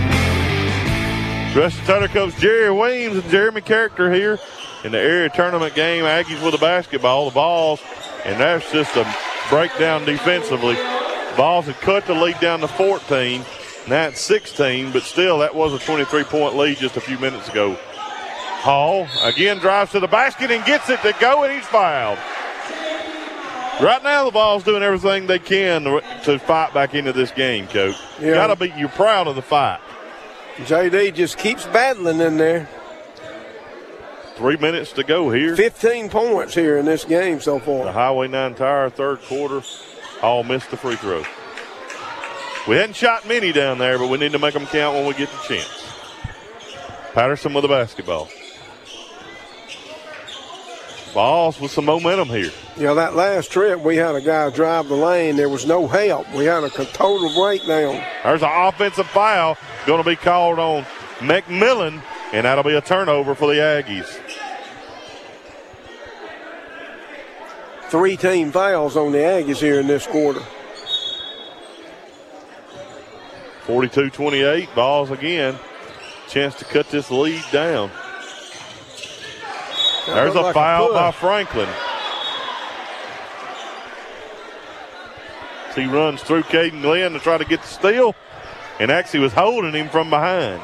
Rusty Taylor coach Jerry Weems and Jeremy Character here in the area tournament game. Aggies with the basketball, the balls, and that's just a breakdown defensively. Balls had cut the lead down to fourteen. Now it's sixteen, but still that was a twenty-three point lead just a few minutes ago. Hall again drives to the basket and gets it to go, and he's fouled. Right now the Vols doing everything they can to fight back into this game, Coach. Yeah. Gotta be, you're proud of the fight. J D just keeps battling in there. Three minutes to go here. fifteen points here in this game so far. The Highway nine Tire third quarter. All missed the free throw. We hadn't shot many down there, but we need to make them count when we get the chance. Patterson with the basketball. Vols with some momentum here. Yeah, that last trip we had a guy drive the lane. There was no help. We had a total breakdown. There's an offensive foul going to be called on McMillan, and that'll be a turnover for the Aggies. Three team fouls on the Aggies here in this quarter. forty-two twenty-eight, Vols again. Chance to cut this lead down. That There's a like foul a by Franklin. He runs through Caden Glenn to try to get the steal, and actually was holding him from behind.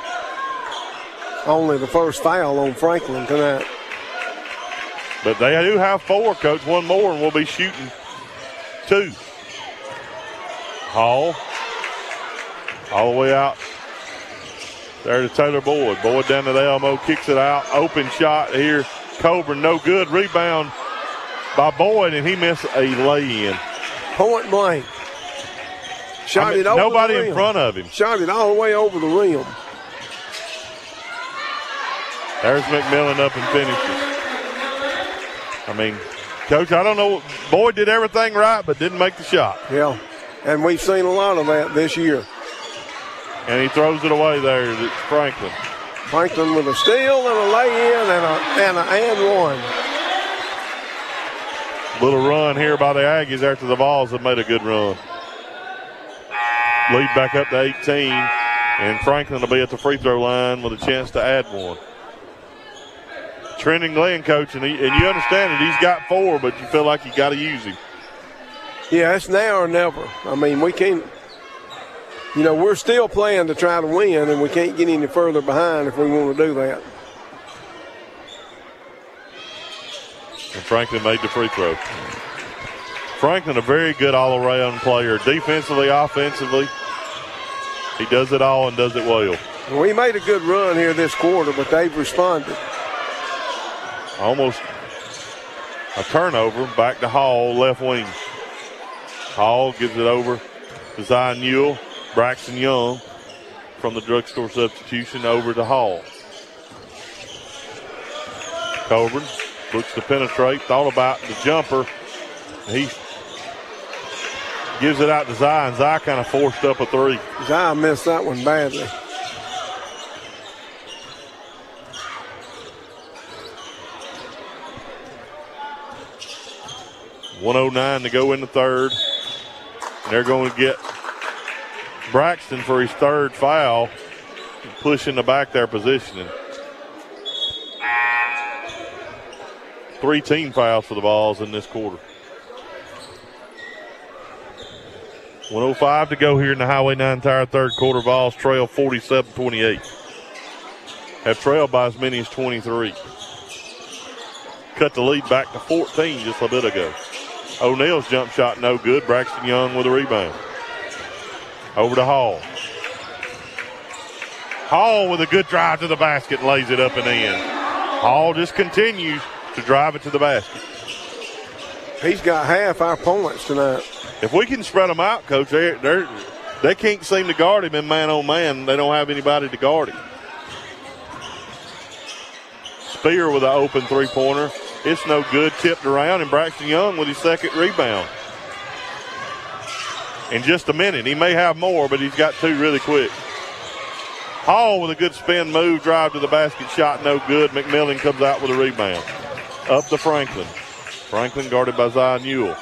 Only the first foul on Franklin tonight. But they do have four, Coach. One more, and we'll be shooting two. Hall. All the way out there to Taylor Boyd. Boyd down to the elbow, kicks it out. Open shot here. Coburn, no good. Rebound by Boyd, and he missed a lay-in. Point blank. Shot I mean, it over nobody the rim. in front of him. Shot it all the way over the rim. There's McMillan up and finishes. I mean, Coach, I don't know. Boyd did everything right, but didn't make the shot. Yeah, and we've seen a lot of that this year. And he throws it away there. It's Franklin. Franklin with a steal and a lay-in and a and a and one. Little run here by the Aggies after the Vols have made a good run. Lead back up to eighteen, and Franklin will be at the free throw line with a chance to add one. Trenton Glenn, Coach, and, he, and you understand that he's got four, but you feel like you got to use him. Yeah, it's now or never. I mean, we can't, you know, we're still playing to try to win, and we can't get any further behind if we want to do that. And Franklin made the free throw. Franklin, a very good all-around player, defensively, offensively. He does it all and does it well. We made a good run here this quarter, but they've responded. Almost a turnover. Back to Hall, left wing. Hall gives it over to Zion Newell. Braxton Young from the drugstore substitution over to Hall. Coburn looks to penetrate. Thought about the jumper. He Gives it out to Zai, and Zai kind of forced up a three. Zai missed that one badly. one oh nine to go in the third. And they're going to get Braxton for his third foul, pushing the back there positioning. Three team fouls for the Vols in this quarter. one oh five to go here in the Highway nine Tire third quarter. Vols trail forty-seven twenty-eight. Have trailed by as many as twenty-three. Cut the lead back to fourteen just a bit ago. O'Neal's jump shot no good. Braxton Young with a rebound. Over to Hall. Hall with a good drive to the basket and lays it up and in. Hall just continues to drive it to the basket. He's got half our points tonight. If we can spread them out, Coach, they're, they're, they can't seem to guard him in man-on-man. They don't have anybody to guard him. Spear with an open three-pointer. It's no good. Tipped around, and Braxton Young with his second rebound. In just a minute. He may have more, but he's got two really quick. Hall with a good spin move, drive to the basket, shot no good. McMillan comes out with a rebound. Up to Franklin. Franklin guarded by Zion Newell.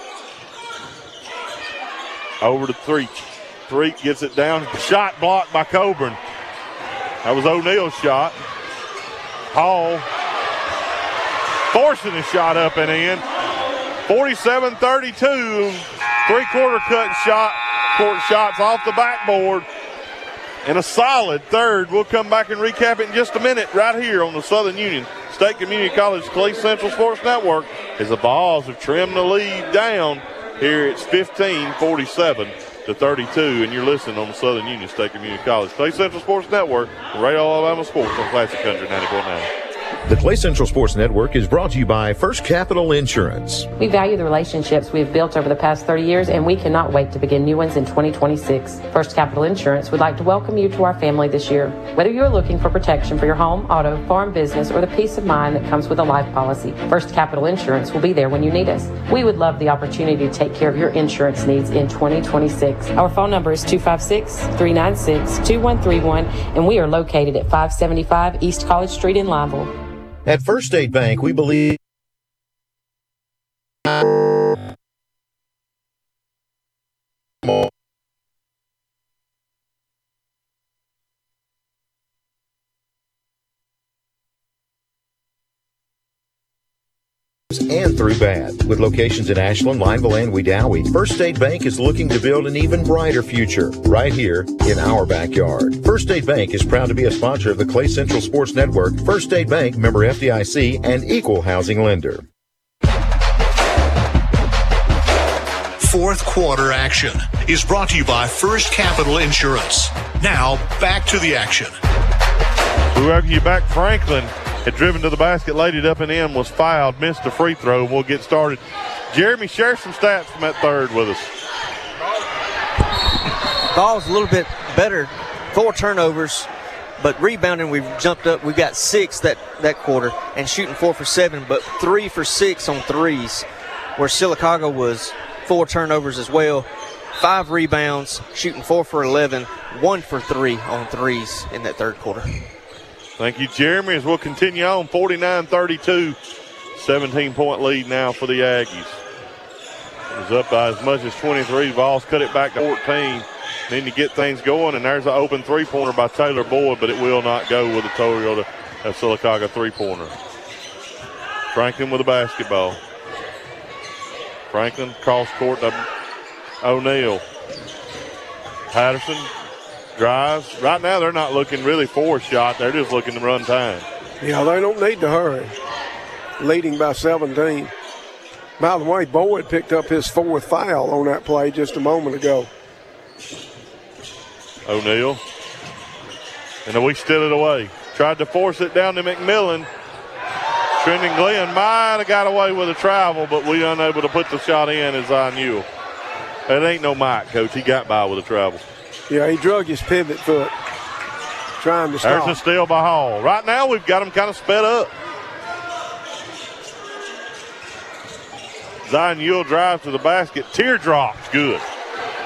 Over to Threek. Threek gets it down. Shot blocked by Coburn. That was O'Neal's shot. Hall forcing a shot up and in. forty-seven thirty-two. Three-quarter cut shot. Court shots off the backboard. And a solid third. We'll come back and recap it in just a minute right here on the Southern Union State Community College Clay Central Sports Network as the Vols have trimmed the lead down. Here it's fifteen forty-seven to thirty-two, and you're listening on the Southern Union State Community College Clay Central Sports Network, Radio Alabama Sports on Classic Country ninety-four point nine. The Clay Central Sports Network is brought to you by First Capital Insurance. We value the relationships we have built over the past thirty years, and we cannot wait to begin new ones in twenty twenty-six. First Capital Insurance would like to welcome you to our family this year. Whether you are looking for protection for your home, auto, farm, business, or the peace of mind that comes with a life policy, First Capital Insurance will be there when you need us. We would love the opportunity to take care of your insurance needs in twenty twenty-six. Our phone number is two five six, three nine six, two one three one, and we are located at five seventy-five East College Street in Lineville. At First State Bank, we believe and through bad. With locations in Ashland, Lineville, and Wedowee, First State Bank is looking to build an even brighter future right here in our backyard. First State Bank is proud to be a sponsor of the Clay Central Sports Network. First State Bank, member F D I C, and equal housing lender. Fourth quarter action is brought to you by First Capital Insurance. Now, back to the action. Whoever you back, Franklin had driven to the basket, laid it up and in, was fouled, missed a free throw. We'll get started. Jeremy, share some stats from that third with us. Ball's a little bit better. Four turnovers, but rebounding, we've jumped up. We've got six that, that quarter, and shooting four for seven, but three for six on threes, where Sylacauga was four turnovers as well. Five rebounds, shooting four for eleven, one for three on threes in that third quarter. Thank you, Jeremy, as we'll continue on. forty-nine thirty-two, seventeen-point lead now for the Aggies. It was up by as much as twenty-three. Vols cut it back to fourteen. Need to get things going, and there's an open three-pointer by Taylor Boyd, but it will not go with the Toyota of Sylacauga three-pointer. Franklin with the basketball. Franklin cross court to O'Neal. Patterson drives. Right now they're not looking really for a shot. They're just looking to run time. Yeah, they don't need to hurry. Leading by seventeen. By the way, Boyd picked up his fourth foul on that play just a moment ago. O'Neal. And then we steal it away. Tried to force it down to McMillan. Trendon Glenn might have got away with a travel, but we unable to put the shot in as I knew. It ain't no Mike, Coach. He got by with a travel. Yeah, he drug his pivot foot, trying to stop. There's a steal by Hall. Right now, we've got him kind of sped up. Zion Ewell drives to the basket. Teardrop's good.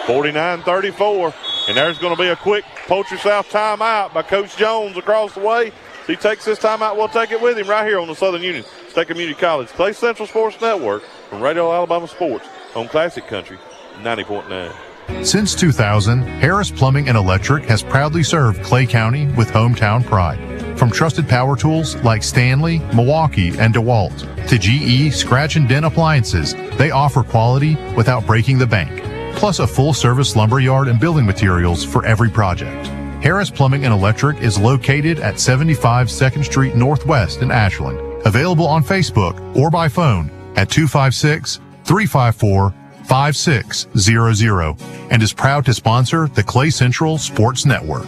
forty-nine thirty-four. And there's going to be a quick Poultry South timeout by Coach Jones across the way. If he takes this timeout, we'll take it with him right here on the Southern Union State Community College Clay Central Sports Network from Radio Alabama Sports on Classic Country ninety point nine. Since two thousand, Harris Plumbing and Electric has proudly served Clay County with hometown pride. From trusted power tools like Stanley, Milwaukee, and DeWalt to G E Scratch and Dent appliances, they offer quality without breaking the bank. Plus a full-service lumber yard and building materials for every project. Harris Plumbing and Electric is located at seventy-five second Street Northwest in Ashland. Available on Facebook or by phone at two five six, three five four, five six zero zero and is proud to sponsor the Clay Central Sports Network.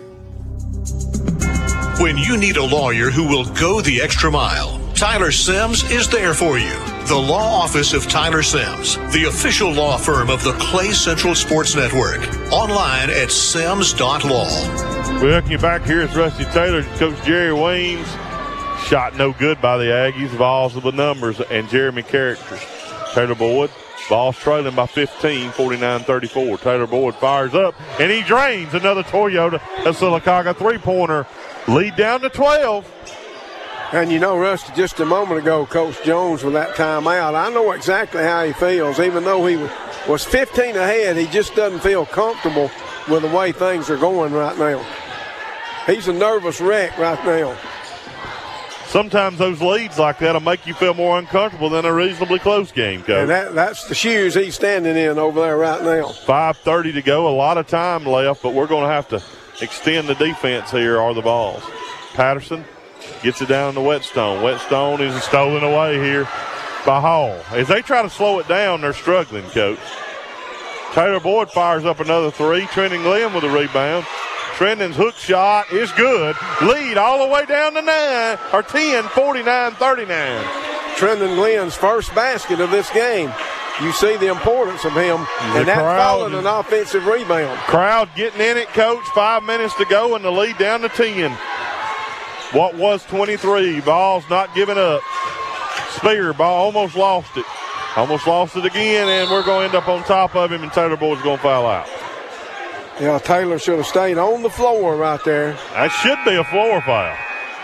When you need a lawyer who will go the extra mile, Tyler Sims is there for you. The Law Office of Tyler Sims, the official law firm of the Clay Central Sports Network. Online at sims dot law. We welcome you back. Here is Rusty Taylor, Coach Jerry Weems. Shot no good by the Aggies. Vols of the numbers and Jeremy Characters. Taylor Boyd, Vols trailing by fifteen, forty-nine thirty-four. Taylor Boyd fires up, and he drains another Toyota of Sylacauga three-pointer. Lead down to twelve. And you know, Rusty, just a moment ago, Coach Jones with that timeout, I know exactly how he feels. Even though he was fifteen ahead, he just doesn't feel comfortable with the way things are going right now. He's a nervous wreck right now. Sometimes those leads like that will make you feel more uncomfortable than a reasonably close game, Coach. And that, that's the shoes he's standing in over there right now. five thirty to go, a lot of time left, but we're going to have to extend the defense here are the Vols. Patterson gets it down to Whetstone. Whetstone is stolen away here by Hall. As they try to slow it down, they're struggling, Coach. Taylor Boyd fires up another three. Trendon Glenn with a rebound. Trendon's hook shot is good. Lead all the way down to nine, or ten, forty-nine thirty-nine. Trendon Glenn's first basket of this game. You see the importance of him, the and that followed an offensive rebound. Crowd getting in it, Coach. Five minutes to go, and the lead down to ten. What was twenty-three? Ball's not giving up. Spear, ball almost lost it. Almost lost it again, and we're going to end up on top of him, and Taylor Boyd's going to foul out. Yeah, Taylor should have stayed on the floor right there. That should be a floor foul.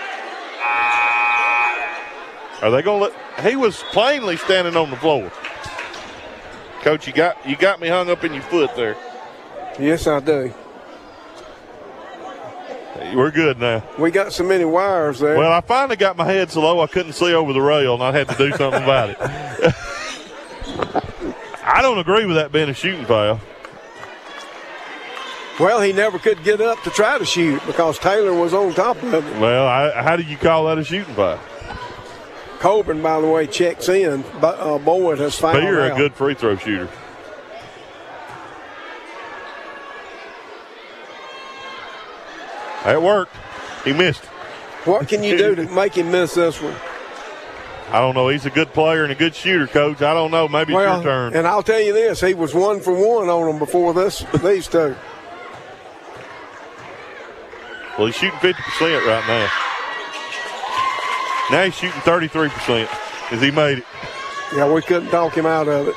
Are they going to let – he was plainly standing on the floor. Coach, you got you got me hung up in your foot there. Yes, I do. We're good now. We got so many wires there. Well, I finally got my head so low I couldn't see over the rail, and I had to do something about it. I don't agree with that being a shooting foul. Well, he never could get up to try to shoot because Taylor was on top of him. Well, I, how do you call that a shooting foul? Coburn, by the way, checks in, but uh, Boyd has fouled Spear, out. a good free throw shooter. That worked. He missed. What can you do to make him miss this one? I don't know. He's a good player and a good shooter, Coach. I don't know. Maybe well, it's your turn. And I'll tell you this, he was one for one on them before this. These two. Well, he's shooting fifty percent right now. Now he's shooting thirty-three percent as he made it. Yeah, we couldn't talk him out of it.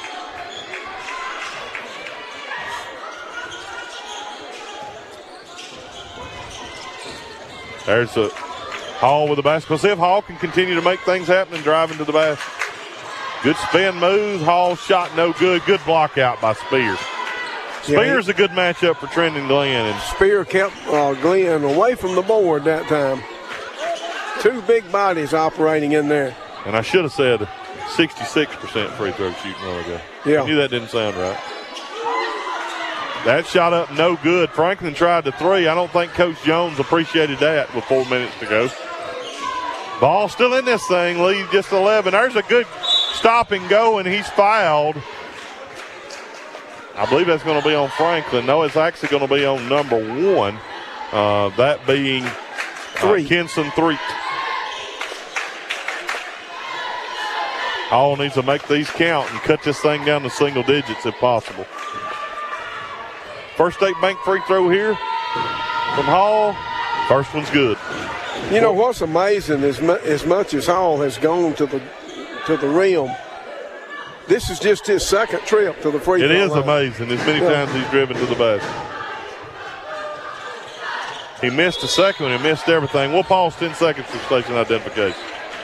There's a Hall with the basketball. See if Hall can continue to make things happen and drive into the basket. Good spin move. Hall shot no good. Good block out by Spear. Spear's yeah, he, a good matchup for Trendon Glenn. And Spear kept uh, Glenn away from the board that time. Two big bodies operating in there. And I should have said sixty-six percent free throw shooting a while ago. Yeah. I knew that didn't sound right. That shot up no good. Franklin tried the three. I don't think Coach Jones appreciated that with four minutes to go. Ball still in this thing. Lead just eleven. There's a good stop and go, and he's fouled. I believe that's going to be on Franklin. No, it's actually going to be on number one. Uh, that being uh, three. Kenson Threet. Hall needs to make these count and cut this thing down to single digits if possible. First State Bank free throw here from Hall. First one's good. You know what's amazing is mu- as much as Hall has gone to the to the rim, this is just his second trip to the free throw line. It is amazing as many Yeah. times he's driven to the basket. He missed the second one. He missed everything. We'll pause ten seconds for station identification.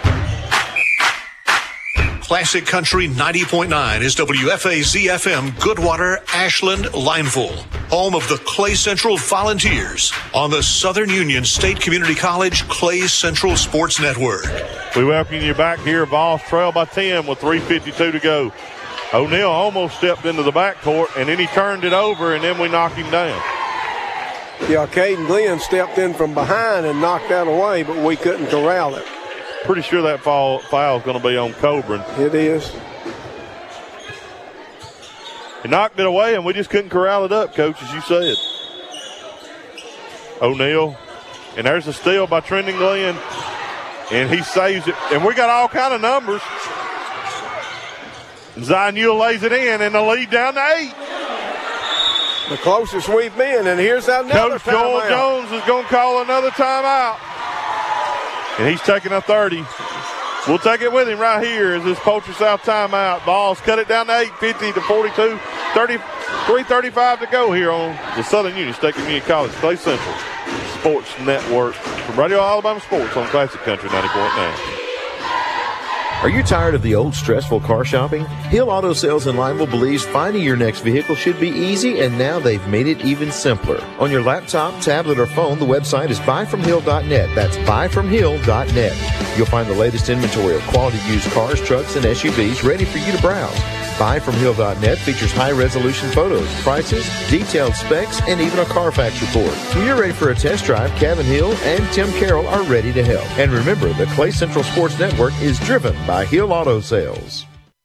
Classic Country ninety point nine is W F A Z F M Goodwater, Ashland, Lineville, home of the Clay Central Volunteers on the Southern Union State Community College Clay Central Sports Network. We welcome you back here. Vols trail by ten with three fifty-two to go. O'Neal almost stepped into the backcourt, and then he turned it over, and then we knocked him down. Yeah, Caden Glenn stepped in from behind and knocked that away, but we couldn't corral it. Pretty sure that foul, foul is going to be on Coburn. It is. He knocked it away, and we just couldn't corral it up, Coach, as you said. O'Neal, and there's a steal by Trendon Glenn, and he saves it. And we got all kind of numbers. Zion Newell lays it in, and the lead down to eight. The closest we've been, and here's another Coach Joel timeout. Jones is going to call another timeout. And he's taking a thirty. We'll take it with him right here as this Poultry South timeout. Balls cut it down to eight, fifty to forty-two, thirty-three thirty-five to go here on the Southern Union State Community College Clay Central Sports Network from Radio Alabama Sports on Classic Country ninety point nine. Are you tired of the old stressful car shopping? Hill Auto Sales in Lineville believes finding your next vehicle should be easy, and now they've made it even simpler. On your laptop, tablet, or phone, the website is buy from hill dot net. That's buy from hill dot net. You'll find the latest inventory of quality used cars, trucks, and S U Vs ready for you to browse. buy from hill dot net features high-resolution photos, prices, detailed specs, and even a Carfax report. When you're ready for a test drive, Kevin Hill and Tim Carroll are ready to help. And remember, the Clay Central Sports Network is driven by Hill Auto Sales.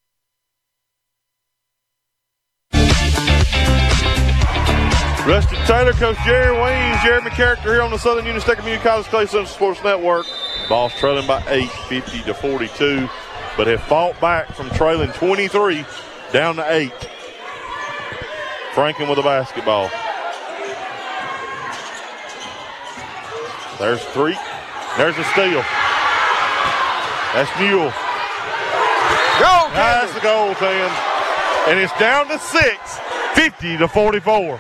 Rusty Taylor, Coach Jerry Weems, Jeremy Character here on the Southern Union State Community College Clay Central Sports Network. Ball's trailing by eight, fifty to forty-two, but have fought back from trailing twenty-three down to eight. Franklin with the basketball. There's three. There's a steal. That's Newell. Go, That's the goal, Tim. And it's down to six, fifty to forty-four.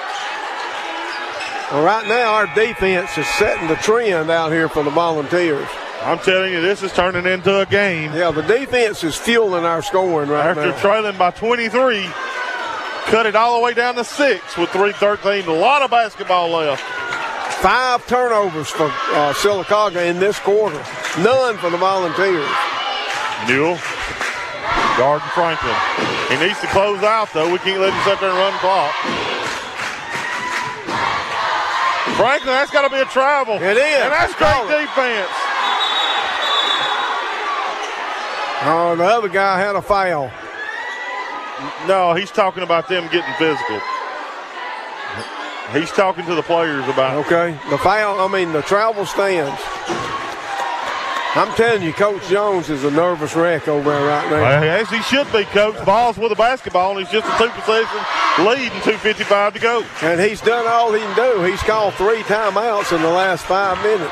Well, right now, our defense is setting the trend out here for the Volunteers. I'm telling you, this is turning into a game. Yeah, the defense is fueling our scoring right After now. trailing by twenty-three, cut it all the way down to six with three thirteen. A lot of basketball left. Five turnovers for uh, Sylacauga in this quarter. None for the Volunteers. Newell, guarding Franklin. He needs to close out, though. We can't let him sit there and run the clock. Franklin, that's got to be a travel. It is. And that's great defense. Oh, the other guy had a foul. No, he's talking about them getting physical. He's talking to the players about it. Okay. The foul, I mean, the travel stands. I'm telling you, Coach Jones is a nervous wreck over there right now. Well, as he should be, Coach. Ball's with the basketball, and he's just a two-possession lead and two fifty-five to go. And he's done all he can do. He's called three timeouts in the last five minutes.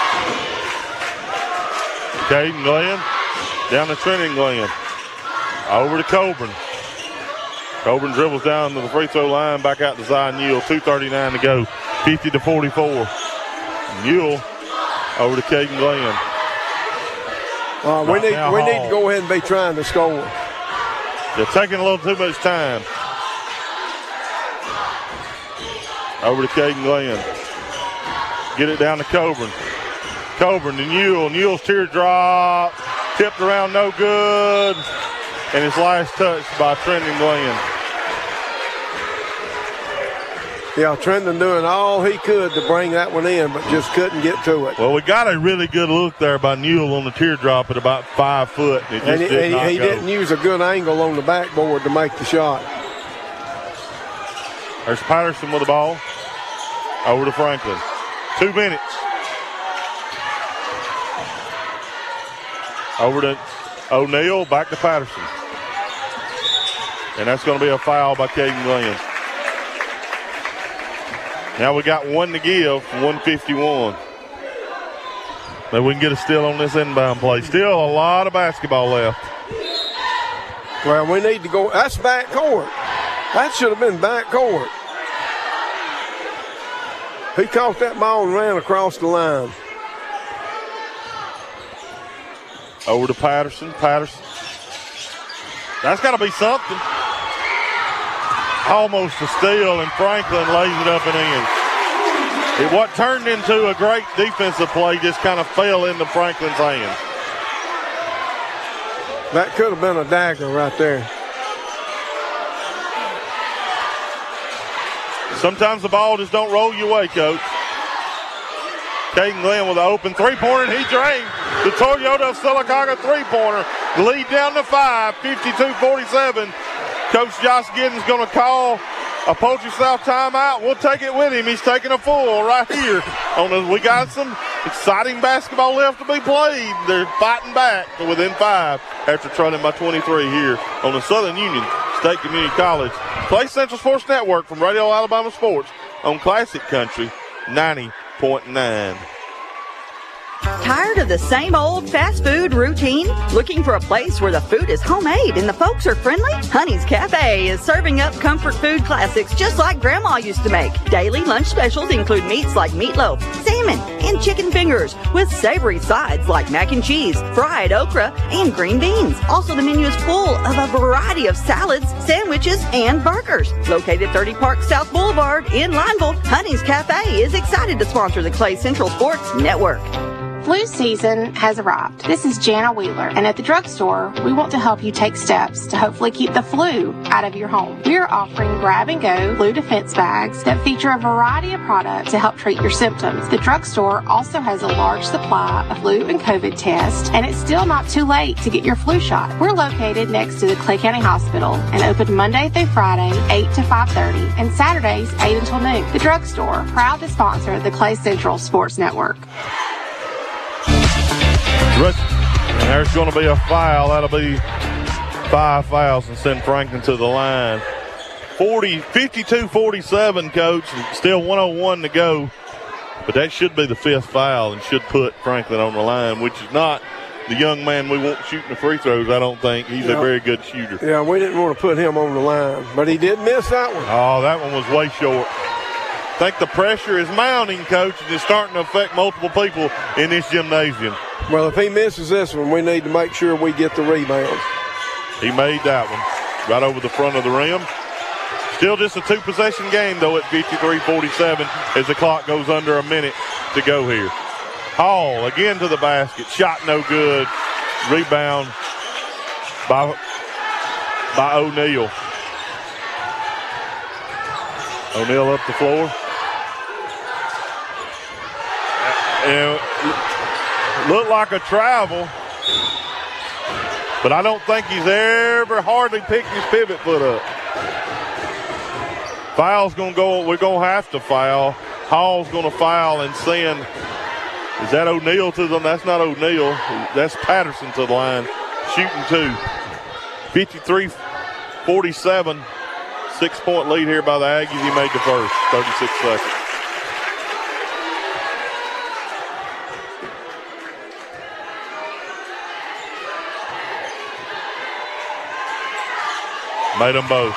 Caden Glenn down to Trendon Glenn. Over to Coburn. Coburn dribbles down to the free throw line, back out to Zion Newell. two thirty-nine to go, fifty to forty-four. Newell over to Caden Glenn. Uh, we need we need to go ahead and be trying to score. They're taking a little too much time. Over to Caden Glenn. Get it down to Coburn. Coburn to Newell. Newell's teardrop. Tipped around, no good. And his last touch by Trendon Glenn. Yeah, Trendon doing all he could to bring that one in, but just couldn't get to it. Well, we got a really good look there by Newell on the teardrop at about five foot. And, it just And he, did and not he go. didn't use a good angle on the backboard to make the shot. There's Patterson with the ball. Over to Franklin. Two minutes. Over to O'Neal, back to Patterson. And that's going to be a foul by Caden Glenn. Now we got one to give, one fifty-one. Maybe we can get a steal on this inbound play. Still a lot of basketball left. Well, we need to go. That's back court. That should have been back court. He caught that ball and ran across the line. Over to Patterson. Patterson. That's got to be something. Almost a steal, and Franklin lays it up and in. It what turned into a great defensive play just kind of fell into Franklin's hands. That could have been a dagger right there. Sometimes the ball just don't roll your way, Coach. Caden Glenn with an open three-pointer, and he drained the Toyota of Sylacauga three-pointer. Lead down to five, fifty-two forty-seven. Coach Josh Giddens going to call a Poultry South timeout. We'll take it with him. He's taking a full right here. On the, we got some exciting basketball left to be played. They're fighting back to within five after trailing by twenty-three here on the Southern Union State Community College Clay Central Sports Network from Radio Alabama Sports on Classic Country ninety point nine. Tired of the same old fast food routine? Looking for a place where the food is homemade and the folks are friendly? Honey's Cafe is serving up comfort food classics just like Grandma used to make. Daily lunch specials include meats like meatloaf, salmon, and chicken fingers with savory sides like mac and cheese, fried okra, and green beans. Also, the menu is full of a variety of salads, sandwiches, and burgers. Located thirty Park South Boulevard in Lineville, Honey's Cafe is excited to sponsor the Clay Central Sports Network. Flu season has arrived. This is Jana Wheeler, and at the drugstore, we want to help you take steps to hopefully keep the flu out of your home. We are offering grab-and-go flu defense bags that feature a variety of products to help treat your symptoms. The drugstore also has a large supply of flu and COVID tests, and it's still not too late to get your flu shot. We're located next to the Clay County Hospital and open Monday through Friday, eight to five thirty, and Saturdays, eight until noon. The drugstore, proud to sponsor the Clay Central Sports Network. And there's going to be a foul. That'll be five fouls and send Franklin to the line. forty, fifty-two forty-seven, Coach. Still one oh one to go. But that should be the fifth foul and should put Franklin on the line, which is not the young man we want shooting the free throws, I don't think. He's yeah. a very good shooter. Yeah, we didn't want to put him on the line, but he did miss that one. Oh, that one was way short. I think the pressure is mounting, Coach, and it's starting to affect multiple people in this gymnasium. Well, if he misses this one, we need to make sure we get the rebound. He made that one right over the front of the rim. Still just a two-possession game, though, at fifty-three forty-seven as the clock goes under a minute to go here. Hall again to the basket. Shot no good. Rebound by, by O'Neal. O'Neal up the floor. And looked like a travel, but I don't think he's ever hardly picked his pivot foot up. Foul's going to go. We're going to have to foul. Hall's going to foul and send. Is that O'Neal to them? That's not O'Neal. That's Patterson to the line. Shooting two. fifty-three forty-seven. Six-point lead here by the Aggies. He made the first. thirty-six seconds. Made them both.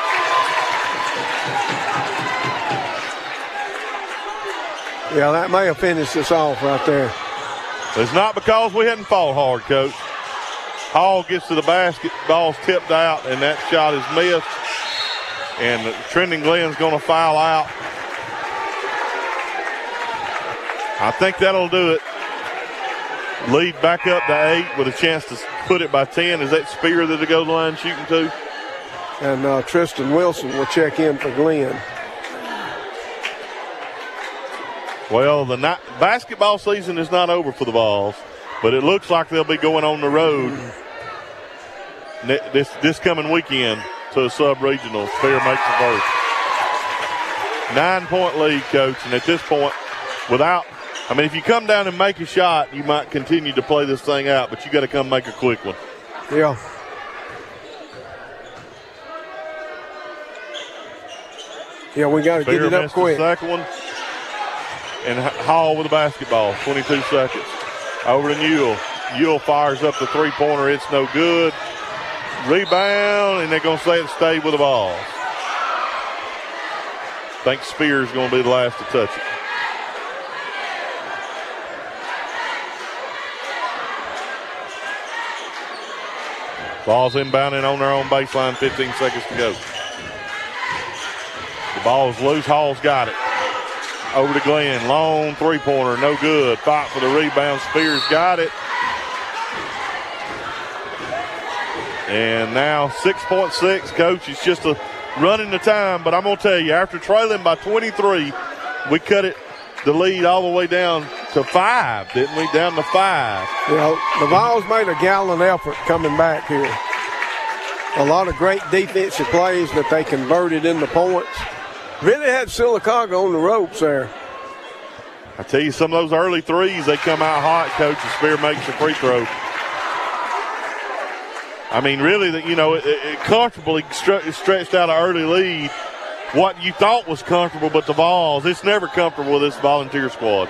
Yeah, that may have finished us off right there. It's not because we hadn't fought hard, Coach. Hall gets to the basket, ball's tipped out, and that shot is missed. And Trendon Glenn's going to foul out. I think that'll do it. Lead back up to eight with a chance to put it by ten. Is that Spear that the goal line shooting to? And uh, Tristan Wilson will check in for Glenn. Well, the not, basketball season is not over for the Vols, but it looks like they'll be going on the road this this coming weekend to a sub-regional. Spear makes the first. Nine-point lead, Coach, and at this point, without, I mean, if you come down and make a shot, you might continue to play this thing out, but you got to come make a quick one. Yeah. Yeah, we got to get it up quick. The second one. And Hall with the basketball. twenty-two seconds. Over to Newell. Newell fires up the three-pointer. It's no good. Rebound, and they're going to say it stayed with the ball. I think Spears is going to be the last to touch it. Ball's inbounding on their own baseline, fifteen seconds to go. The ball's loose, Hall's got it. Over to Glenn, long three-pointer, no good. Fight for the rebound, Spears got it. And now six point six, Coach. It's just a running the time, but I'm going to tell you, after trailing by twenty-three, we cut it, the lead all the way down to five, didn't we? Down to five. You know, the Vols made a gallant effort coming back here. A lot of great defensive plays that they converted into points. Really had Sylacauga on the ropes there. I tell you, some of those early threes, they come out hot, Coach, and Spear makes a free throw. I mean, really, you know, it, it comfortably stre- stretched out an early lead. What you thought was comfortable, but the Vols, it's never comfortable with this Volunteer squad.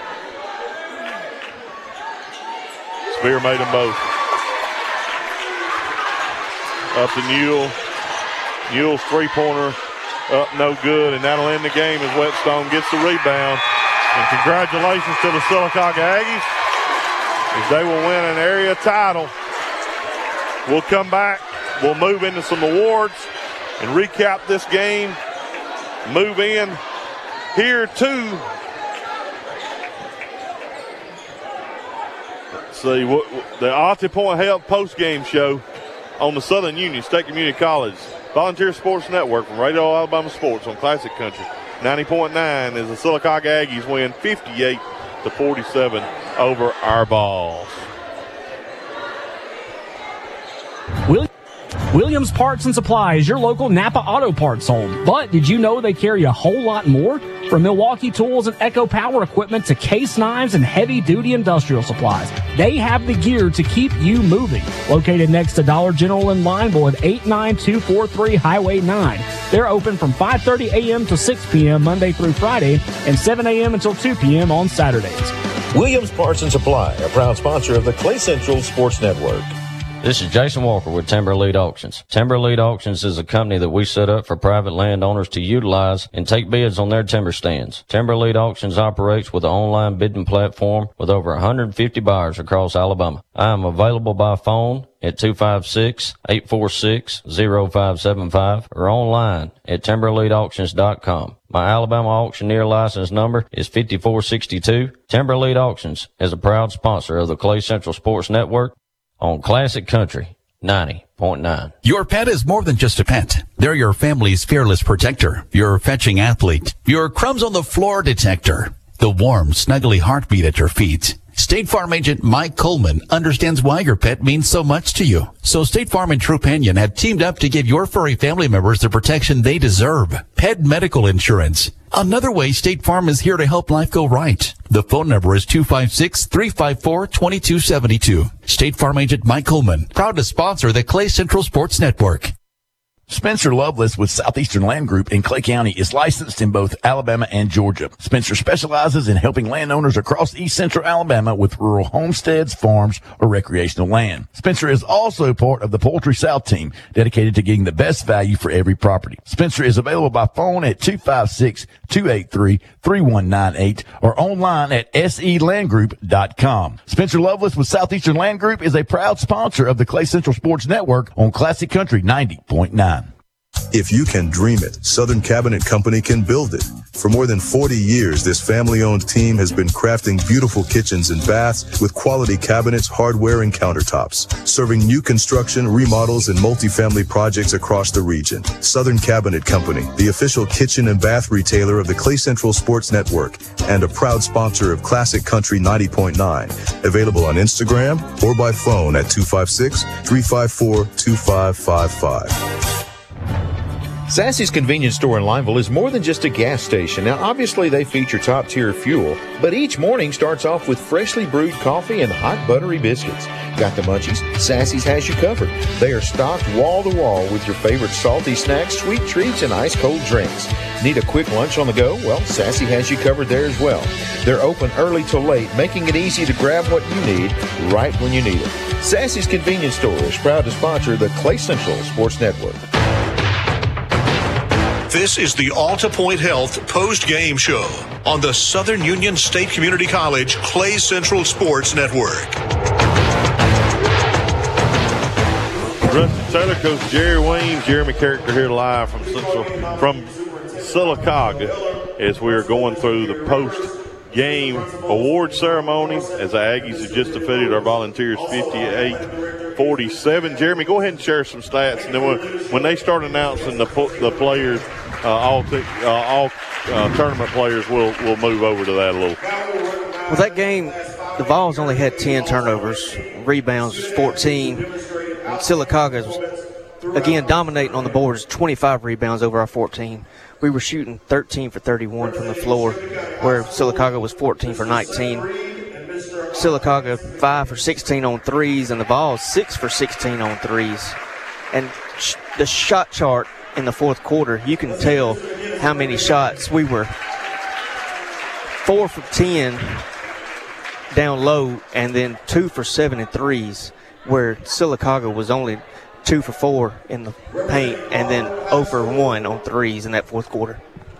Spear made them both. Up to Newell. Newell's three-pointer up no good, and that'll end the game as Whetstone gets the rebound. And congratulations to the Sylacauga Aggies as they will win an area title. We'll come back. We'll move into some awards and recap this game. Move in here to, let's see, what, the Alta Point Health post-game show on the Southern Union State Community College Volunteer Sports Network from Radio Alabama Sports on Classic Country ninety point nine as the Sylacauga Aggies win fifty-eight to forty-seven over our Vols. Will- Williams Parts and Supply is your local Napa Auto Parts home. But did you know they carry a whole lot more? From Milwaukee Tools and Echo Power Equipment to case knives and heavy-duty industrial supplies, they have the gear to keep you moving. Located next to Dollar General in Lineville at eight nine two four three Highway nine. They're open from five thirty a.m. to six p.m. Monday through Friday and seven a.m. until two p.m. on Saturdays. Williams Parts and Supply, a proud sponsor of the Clay Central Sports Network. This is Jason Walker with Timber Elite Auctions. Timber Elite Auctions is a company that we set up for private landowners to utilize and take bids on their timber stands. Timber Elite Auctions operates with an online bidding platform with over one hundred fifty buyers across Alabama. I am available by phone at two five six, eight four six, zero five seven five or online at timber elite auctions dot com. My Alabama auctioneer license number is five four six two. Timber Elite Auctions is a proud sponsor of the Clay Central Sports Network on Classic Country ninety point nine. Your pet is more than just a pet. They're your family's fearless protector, your fetching athlete, your crumbs on the floor detector, the warm, snuggly heartbeat at your feet. State Farm agent Mike Coleman understands why your pet means so much to you. So State Farm and Trupanion have teamed up to give your furry family members the protection they deserve. Pet medical insurance. Another way State Farm is here to help life go right. The phone number is two five six, three five four, two two seven two. State Farm agent Mike Coleman, proud to sponsor the Clay Central Sports Network. Spencer Loveless with Southeastern Land Group in Clay County is licensed in both Alabama and Georgia. Spencer specializes in helping landowners across east central Alabama with rural homesteads, farms, or recreational land. Spencer is also part of the Poultry South team, dedicated to getting the best value for every property. Spencer is available by phone at two five six, two eight three, three one nine eight or online at s e land group dot com. Spencer Loveless with Southeastern Land Group is a proud sponsor of the Clay Central Sports Network on Classic Country ninety point nine. If you can dream it, Southern Cabinet Company can build it. For more than forty years, this family-owned team has been crafting beautiful kitchens and baths with quality cabinets, hardware, and countertops, serving new construction, remodels, and multifamily projects across the region. Southern Cabinet Company, the official kitchen and bath retailer of the Clay Central Sports Network and a proud sponsor of Classic Country ninety point nine. Available on Instagram or by phone at two five six, three five four, two five five five. Sassy's convenience store in Lineville is more than just a gas station. Now, obviously, they feature top-tier fuel, but each morning starts off with freshly brewed coffee and hot buttery biscuits. Got the munchies? Sassy's has you covered. They are stocked wall-to-wall with your favorite salty snacks, sweet treats, and ice-cold drinks. Need a quick lunch on the go? Well, Sassy has you covered there as well. They're open early till late, making it easy to grab what you need right when you need it. Sassy's Convenience Store is proud to sponsor the Clay Central Sports Network. This is the Alta Point Health post-game show on the Southern Union State Community College Clay Central Sports Network. Rusty Taylor, Coach Jerry Wayne, Jeremy Character here live from Central, from Sylacauga as we are going through the post-game award ceremony as the Aggies have just defeated our Volunteers fifty-eight forty-seven. Jeremy, go ahead and share some stats, and then when, when they start announcing the the players, uh, all t- uh, all uh, tournament players, we'll we'll move over to that a little. Well, that game, the Vols only had ten turnovers, rebounds was fourteen. And Sylacauga was, again, dominating on the boards, twenty-five rebounds over our fourteen. We were shooting thirteen for thirty-one from the floor, where Sylacauga was fourteen for nineteen. Sylacauga five for sixteen on threes, and the Vols six for sixteen on threes. And sh- the shot chart in the fourth quarter, you can tell how many shots we were. Four for ten down low, and then two for seven in threes, where Sylacauga was only two for four in the paint and then zero for one on threes in that fourth quarter.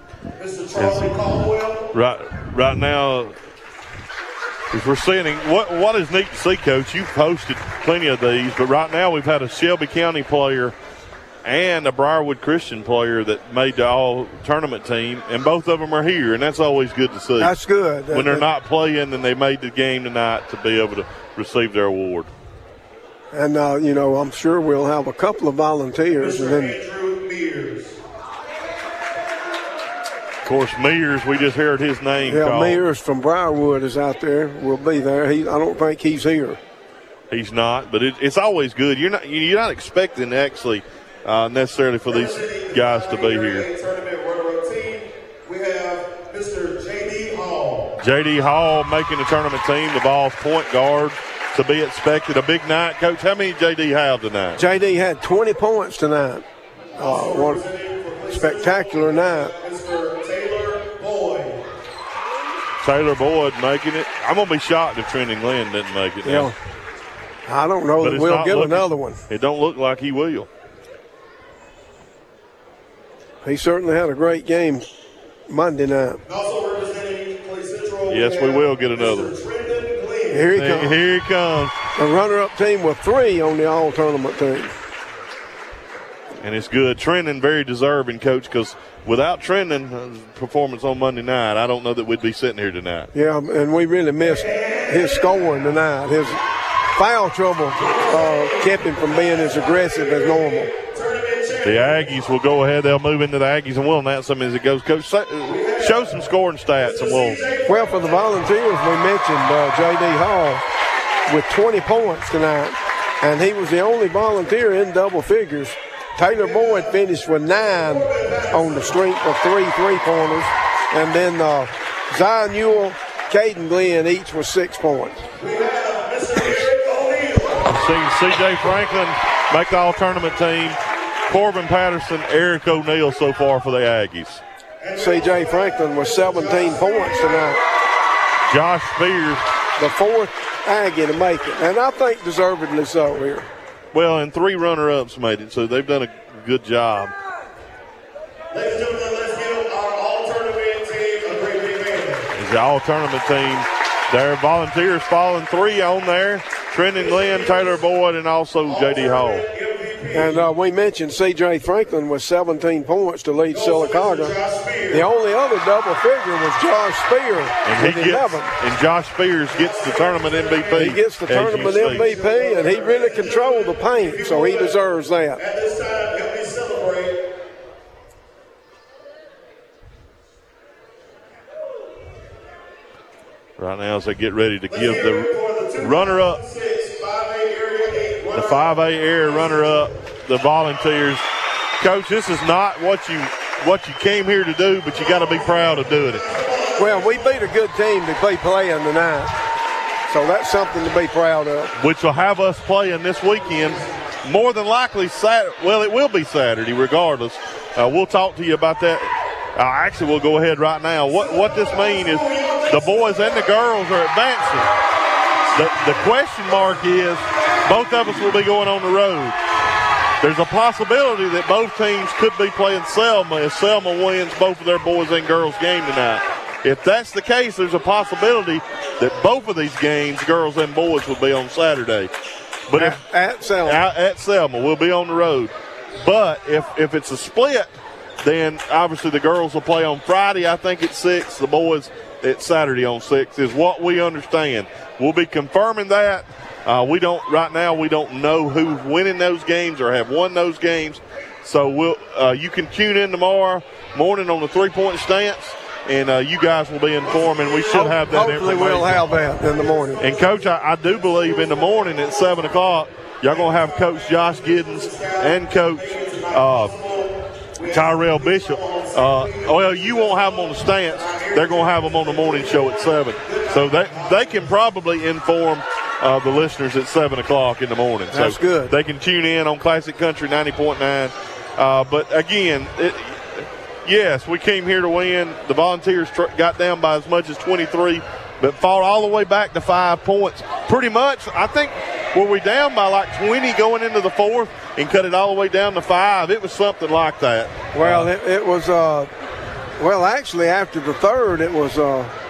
Right, right now, if we're seeing what what is neat to see, Coach, you've posted plenty of these, but right now we've had a Shelby County player and a Briarwood Christian player that made the all-tournament team, and both of them are here, and that's always good to see. That's good. When they're not playing and they made the game tonight to be able to receive their award. And, uh, you know, I'm sure we'll have a couple of volunteers. And then, of course, Mears, we just heard his name yeah, called. Mears from Briarwood is out there. Will be there. He, I don't think he's here. He's not, but it, it's always good. You're not you're not expecting actually uh, necessarily for these guys to be here. We have Mister J D Hall. J D Hall making the tournament team, the Vols point guard. To be expected, a big night. Coach, how many J D have tonight? J D had twenty points tonight. Uh, what a spectacular night. Taylor Boyd making it. I'm going to be shocked if Trendon Glenn didn't make it. Yeah. I don't know but that we'll get looking, another one. It don't look like he will. He certainly had a great game Monday night. Yes, we will get another one. Here he comes. Here he comes. The runner-up team with three on the all-tournament team. And it's good. Trendon very deserving, Coach, because without Trendon's performance on Monday night, I don't know that we'd be sitting here tonight. Yeah, and we really missed his scoring tonight. His foul trouble uh, kept him from being as aggressive as normal. The Aggies will go ahead. They'll move into the Aggies, and we'll announce them as it goes. Coach, show some scoring stats, and we'll. Well, for the Volunteers, we mentioned uh, J D Hall with twenty points tonight, and he was the only Volunteer in double figures. Taylor Boyd finished with nine on the strength of three three-pointers, and then uh, Zion Ewell, Caden Glenn each with six points. See C J Franklin make the all-tournament team. Corbin Patterson, Eric O'Neill so far for the Aggies. C J Franklin with seventeen points tonight. Josh Spears. The fourth Aggie to make it, and I think deservedly so here. Well, and three runner-ups made it, so they've done a good job. Ladies and gentlemen, let's give our all-tournament team a great big hand. It's the all-tournament team. Their Volunteers falling three on there. Trendon Glenn, Taylor Boyd, and also J D Hall. And uh, we mentioned C J Franklin with seventeen points to lead Sylacauga. The only other double figure was Josh Spears and with he gets, eleven. And Josh Spears gets the tournament M V P. He gets the tournament M V P, and he really controlled the paint, so he deserves that. At this time, help me celebrate. Right now as they get ready to give the runner-up, the five A area runner-up, the Volunteers. Coach, this is not what you what you came here to do, but you got to be proud of doing it. Well, we beat a good team to be playing tonight, so that's something to be proud of. Which will have us playing this weekend, more than likely Saturday. Well, it will be Saturday regardless. Uh, we'll talk to you about that. Uh, actually, we'll go ahead right now. What what this means is the boys and the girls are advancing. The, the question mark is, both of us will be going on the road. There's a possibility that both teams could be playing Selma if Selma wins both of their boys and girls game tonight. If that's the case, there's a possibility that both of these games, girls and boys, will be on Saturday. But at, if, at Selma. At, at Selma, we'll be on the road. But if, if it's a split, then obviously the girls will play on Friday, I think at six. The boys at Saturday on six is what we understand. We'll be confirming that. Uh, we don't right now. We don't know who's winning those games or have won those games. So we'll uh, you can tune in tomorrow morning on the three-point stance, and uh, you guys will be informed. And we should have that. Hopefully, we'll have that in the morning. And Coach, I, I do believe in the morning at seven o'clock, y'all gonna have Coach Josh Giddens and Coach uh, Tyrell Bishop. Uh, well, you won't have them on the stance. They're gonna have them on the morning show at seven. So they they can probably inform Uh, the listeners at seven o'clock in the morning. That's so good. They can tune in on Classic Country ninety point nine. Uh, but, again, it, yes, we came here to win. The Volunteers tr- got down by as much as twenty-three, but fought all the way back to five points. Pretty much, I think, were we down by like twenty going into the fourth and cut it all the way down to five? It was something like that. Well, it, it was, uh, well, actually, after the third, it was uh, –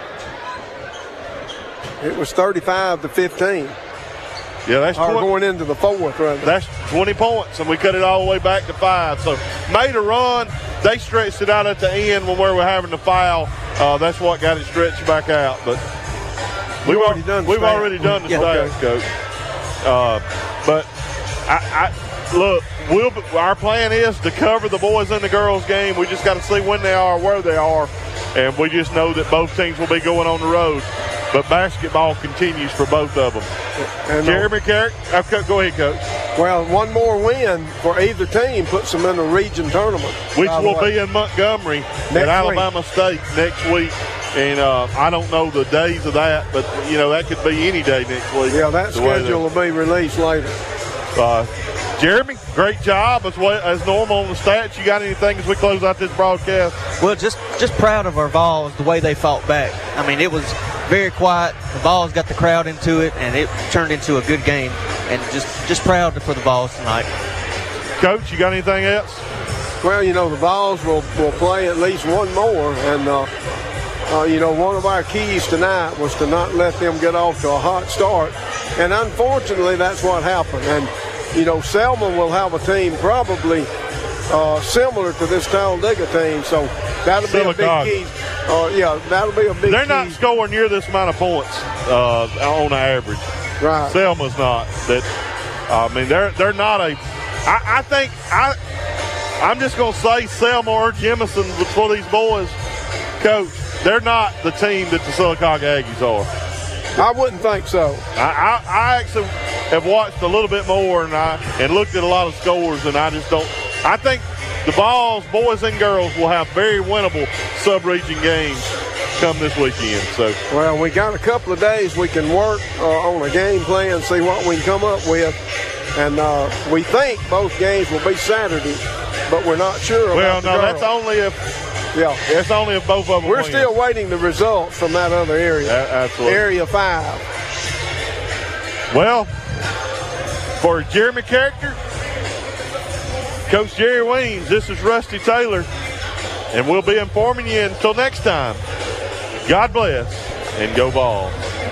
It was thirty-five to fifteen. Yeah, that's or twenty, going into the fourth, rather. That's twenty points, and we cut it all the way back to five. So made a run. They stretched it out at the end when we were having to foul. Uh, that's what got it stretched back out. But we've already done. We've stats. already done the yeah, stats, okay. Coach. Uh, but I, I look. We'll, our plan is to cover the boys and the girls game. We just got to see when they are, where they are, and we just know that both teams will be going on the road. But basketball continues for both of them. And Jeremy Carrick, okay, go ahead, Coach. Well, one more win for either team puts them in the region tournament. Which will be in Montgomery at Alabama State next week. And uh, I don't know the days of that, but, you know, that could be any day next week. Yeah, that schedule will be released later. Uh, Jeremy, great job as well, as normal on the stats. You got anything as we close out this broadcast? Well, just just proud of our Vols, the way they fought back. I mean, it was very quiet. The Vols got the crowd into it, and it turned into a good game. And just, just proud for the Vols tonight. Coach, you got anything else? Well, you know, the Vols will, will play at least one more. And, uh, uh, you know, one of our keys tonight was to not let them get off to a hot start. And unfortunately, that's what happened. And, you know, Selma will have a team probably uh, similar to this Talladega team. So that'll be Silicaga. a big key. Uh, yeah, that'll be a big They're key. not scoring near this amount of points uh, on average. Right. Selma's not. That I mean, they're they're not a. I, I think I. I'm just gonna say Selma or Jemison for these boys, Coach. They're not the team that the Silicaga Aggies are. I wouldn't think so. I, I, I actually have watched a little bit more and I and looked at a lot of scores, and I just don't. I think the Vols, boys and girls, will have very winnable sub-region games come this weekend. So, well, we got a couple of days we can work uh, on a game plan, see what we can come up with, and uh, we think both games will be Saturday, but we're not sure. Well, about the no, girls. that's only if. Yeah, it's only if both of them. We're win. still waiting the results from that other area. A- absolutely. Area five. Well, for Jeremy Character, Coach Jerry Weems, this is Rusty Taylor, and we'll be informing you until next time. God bless and go Vols.